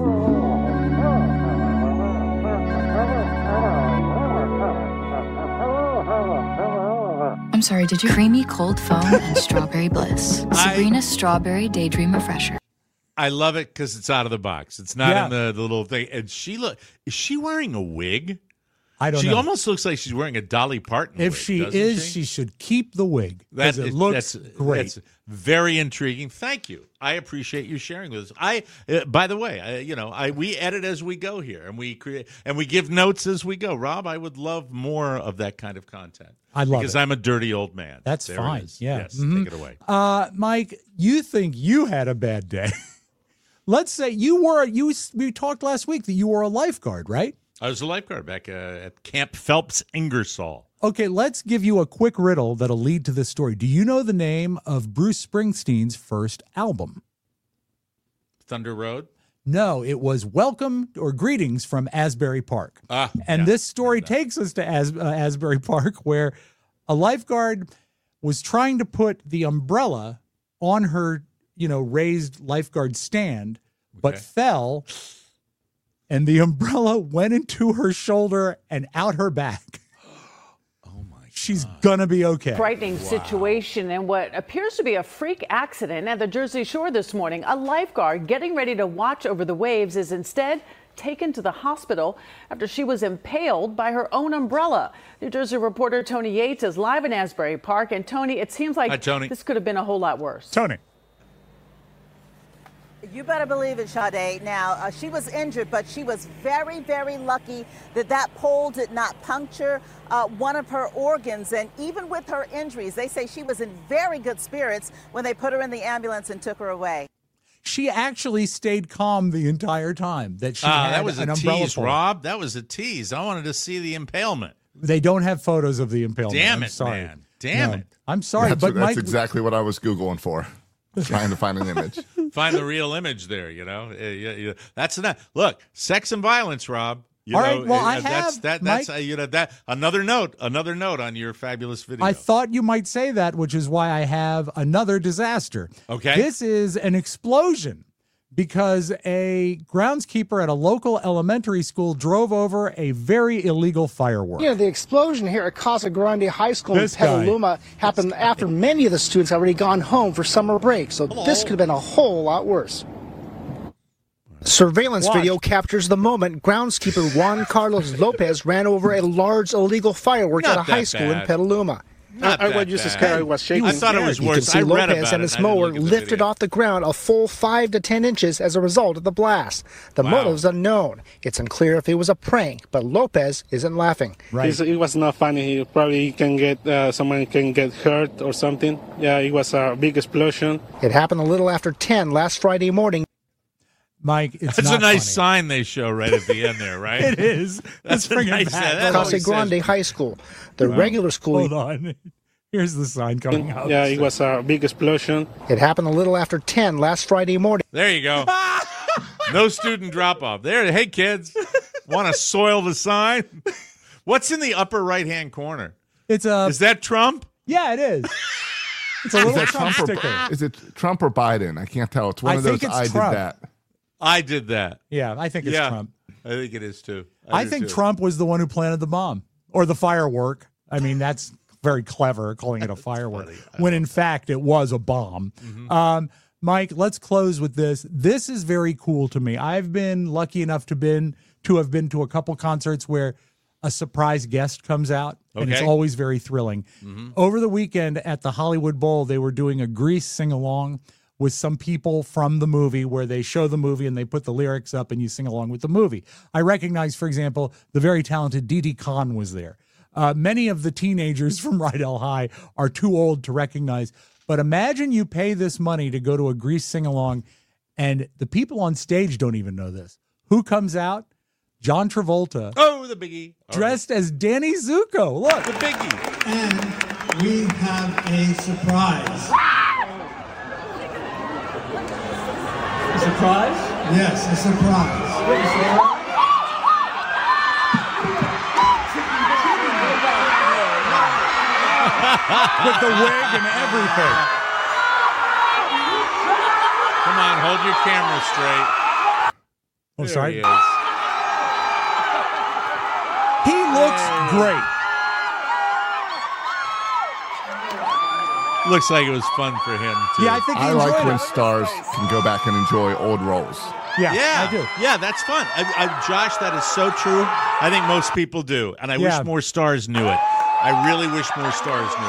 I'm sorry, did you? Creamy cold foam and strawberry bliss. Sabrina Strawberry Daydream Refresher. I love it because it's out of the box. It's not Yeah. in the, the little thing. And she look is she wearing a wig? I don't she know. She almost looks like she's wearing a Dolly Parton If wig, she doesn't is, she? she should keep the wig. That Because it is- looks that's, great. That's very intriguing. Thank you. I appreciate you sharing with us. I, uh, by the way, I, you know, I we edit as we go here, and we create and we give notes as we go. Rob, I would love more of that kind of content. I love because it. I'm a dirty old man. That's There it fine. is. Yeah. Yes, Mhm. take it away. Uh, Mike, you think you had a bad day. Let's say you were, you we talked last week that you were a lifeguard, right? I was a lifeguard back uh, at Camp Phelps Ingersoll. Okay, let's give you a quick riddle that'll lead to this story. Do you know the name of Bruce Springsteen's first album? Thunder Road. No, it was Welcome or Greetings from Asbury Park. Ah, and yeah. this story takes us to As, uh, Asbury Park, where a lifeguard was trying to put the umbrella on her, you know, raised lifeguard stand, but Okay. fell, and the umbrella went into her shoulder and out her back. Oh my God. She's gonna be okay. Frightening situation and what appears to be a freak accident at the Jersey Shore this morning. A lifeguard getting ready to watch over the waves is instead taken to the hospital after she was impaled by her own umbrella. New Jersey reporter Tony Yates is live in Asbury Park. And Tony, it seems like Hi, Tony. this could have been a whole lot worse. Tony. You better believe it, Sade. Now, uh, she was injured, but she was very, very lucky that that pole did not puncture uh, one of her organs. And even with her injuries, they say she was in very good spirits when they put her in the ambulance and took her away. She actually stayed calm the entire time that she Ah, had that was an a umbrella tease, pole. Rob. That was a tease. I wanted to see the impalement. They don't have photos of the impalement. Damn I'm it, sorry. man. Damn No, it. I'm sorry, That's, but that's Mike, exactly what I was Googling for, trying to find an image. Find the real image there, you know. Uh, yeah, yeah. That's enough. Look, sex and violence, Rob. You All know, right, well, uh, I that's have, that. That's Mike- uh, you know that another note. Another note on your fabulous video. I thought you might say that, which is why I have another disaster. Okay. This is an explosion because a groundskeeper at a local elementary school drove over a very illegal firework. You know, the explosion here at Casa Grande High School This in guy. Petaluma happened after many of the students had already gone home for summer break, so this could have been a whole lot worse. Surveillance Watch. video captures the moment groundskeeper Juan Carlos Lopez ran over a large illegal firework Not at a that high school in bad. Petaluma. Not I, I that was just bad. scared. I was shaking. I thought it was You worse. can see I read Lopez about and it. his I didn't mower look at the lifted video. off the ground a full five to ten inches as a result of the blast. The Wow. motive's unknown. It's unclear if it was a prank, but Lopez isn't laughing. Right. It's- It was not funny. He probably can get uh, someone can get hurt or something. Yeah, it was a big explosion. It happened a little after ten last Friday morning. Mike, it's That's not a nice funny. sign they show right at the end there, right? It is. That's Let's a bring nice it sign. back. That Casa always Grande says- High School. The regular school. Hold on. Here's the sign coming out. Yeah, it was a big explosion. It happened a little after ten last Friday morning. There you go. No student drop off. There. Hey, kids, want to soil the sign? What's in the upper right hand corner? It's a. Is that Trump? Yeah, it is. It's a Is little that Trump Trump or, sticker. is it Trump or Biden? I can't tell. It's one I of those. think it's I Trump. did that. I did that. Yeah, I think it's yeah, Trump. I think it is too. I do think too. Trump was the one who planted the bomb or the firework. I mean, that's very clever calling it a firework when in fact it was a bomb. Mm-hmm. Um, Mike, let's close with this. This is very cool to me. I've been lucky enough to been to have been to a couple concerts where a surprise guest comes out, and it's Okay. always very thrilling. Mhm. Over the weekend at the Hollywood Bowl, they were doing a Grease sing-along with some people from the movie where they show the movie and they put the lyrics up and you sing along with the movie. I recognize, for example, the very talented Didi Khan was there. uh, many of the teenagers from Rydell High are too old to recognize. But imagine you pay this money to go to a Grease sing-along, and the people on stage don't even know this. Who comes out? John Travolta. Oh, the biggie. Dressed right. as Danny Zuko. Look. The biggie. And we have a surprise. A surprise? Yes, a surprise. With the wig and everything. Come on, hold your camera straight. Oh, there sorry. He, is. he looks hey. great. Looks like it was fun for him, too. Yeah, I think he I enjoyed like it. when stars can go back and enjoy old roles. Yeah, yeah, I do. Yeah, that's fun. I, I, Josh, that is so true. I think most people do, and I yeah. wish more stars knew it. I really wish more stars knew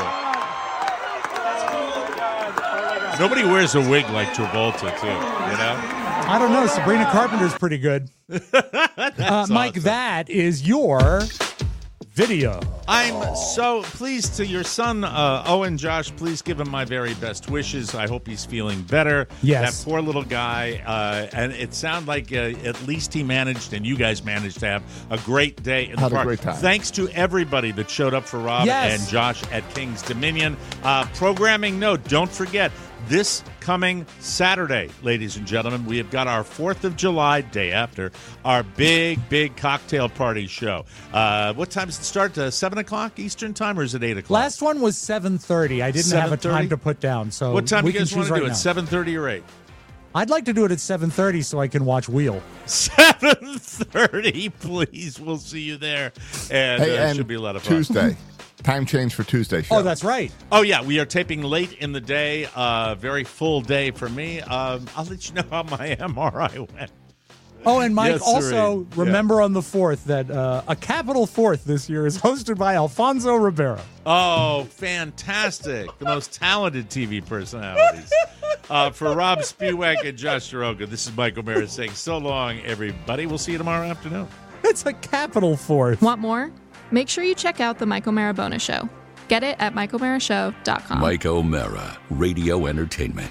it. Nobody wears a wig like Travolta, too, you know? I don't know. Sabrina Carpenter's pretty good. uh, Mike, awesome. That is your video. I'm so pleased to your son, uh, Owen. Josh, please give him my very best wishes. I hope he's feeling better. Yes. That poor little guy. Uh, and it sounded like uh, at least he managed, and you guys managed to have a great day in Had the park. a great time. Thanks to everybody that showed up for Rob Yes. and Josh at King's Dominion. Uh, programming note, don't forget, this coming Saturday, ladies and gentlemen, we have got our fourth of July, day after, our big, big cocktail party show. Uh, what time does it start? Uh, seven o'clock Eastern time, or is it eight o'clock? Last one was seven thirty. I didn't have a time to put down. So what time do we you guys can want to choose do right it, now. seven thirty or eight? I'd like to do it at seven thirty so I can watch Wheel. seven thirty, please. We'll see you there. And Hey, uh, it and should be a lot of fun. Tuesday. Time change for Tuesday show. Oh, that's right. Oh, yeah. We are taping late in the day. Uh, very full day for me. Um, I'll let you know how my M R I went. Oh, and Mike, Yes, also sirree. remember on the fourth that uh, a Capital Fourth this year is hosted by Alfonso Ribeiro. Oh, fantastic. The most talented T V personalities. Uh, for Rob Spiewak and Josh Soroka, this is Mike O'Mara saying so long, everybody. We'll see you tomorrow afternoon. It's a Capital Fourth. Want more? Make sure you check out the Mike O'Mara Bonus Show. Get it at mike o'mara show dot com. Mike O'Mara, Radio Entertainment.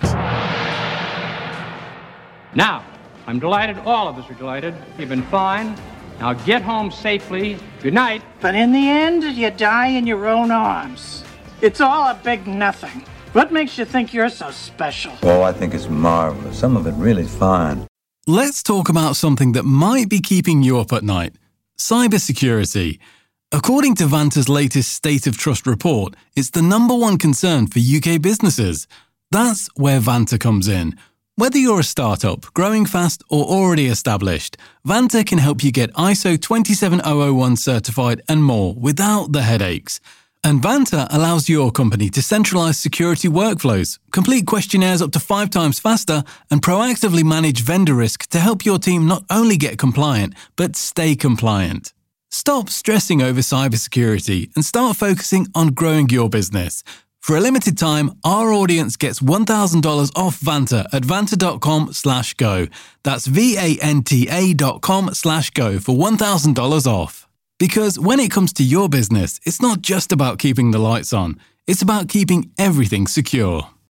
Now, I'm delighted. All of us are delighted. You've been fine. Now get home safely. Good night. But in the end, you die in your own arms. It's all a big nothing. What makes you think you're so special? Oh, I think it's marvelous. Some of it really fine. Let's talk about something that might be keeping you up at night. Cybersecurity. According to Vanta's latest State of Trust report, it's the number one concern for U K businesses. That's where Vanta comes in. Whether you're a startup, growing fast, or already established, Vanta can help you get I S O twenty-seven thousand one certified and more without the headaches. And Vanta allows your company to centralize security workflows, complete questionnaires up to five times faster, and proactively manage vendor risk to help your team not only get compliant, but stay compliant. Stop stressing over cybersecurity and start focusing on growing your business. For a limited time, our audience gets one thousand dollars off Vanta at vanta.com slash go. That's V-A-N-T-A dot com slash go for one thousand dollars off. Because when it comes to your business, it's not just about keeping the lights on. It's about keeping everything secure.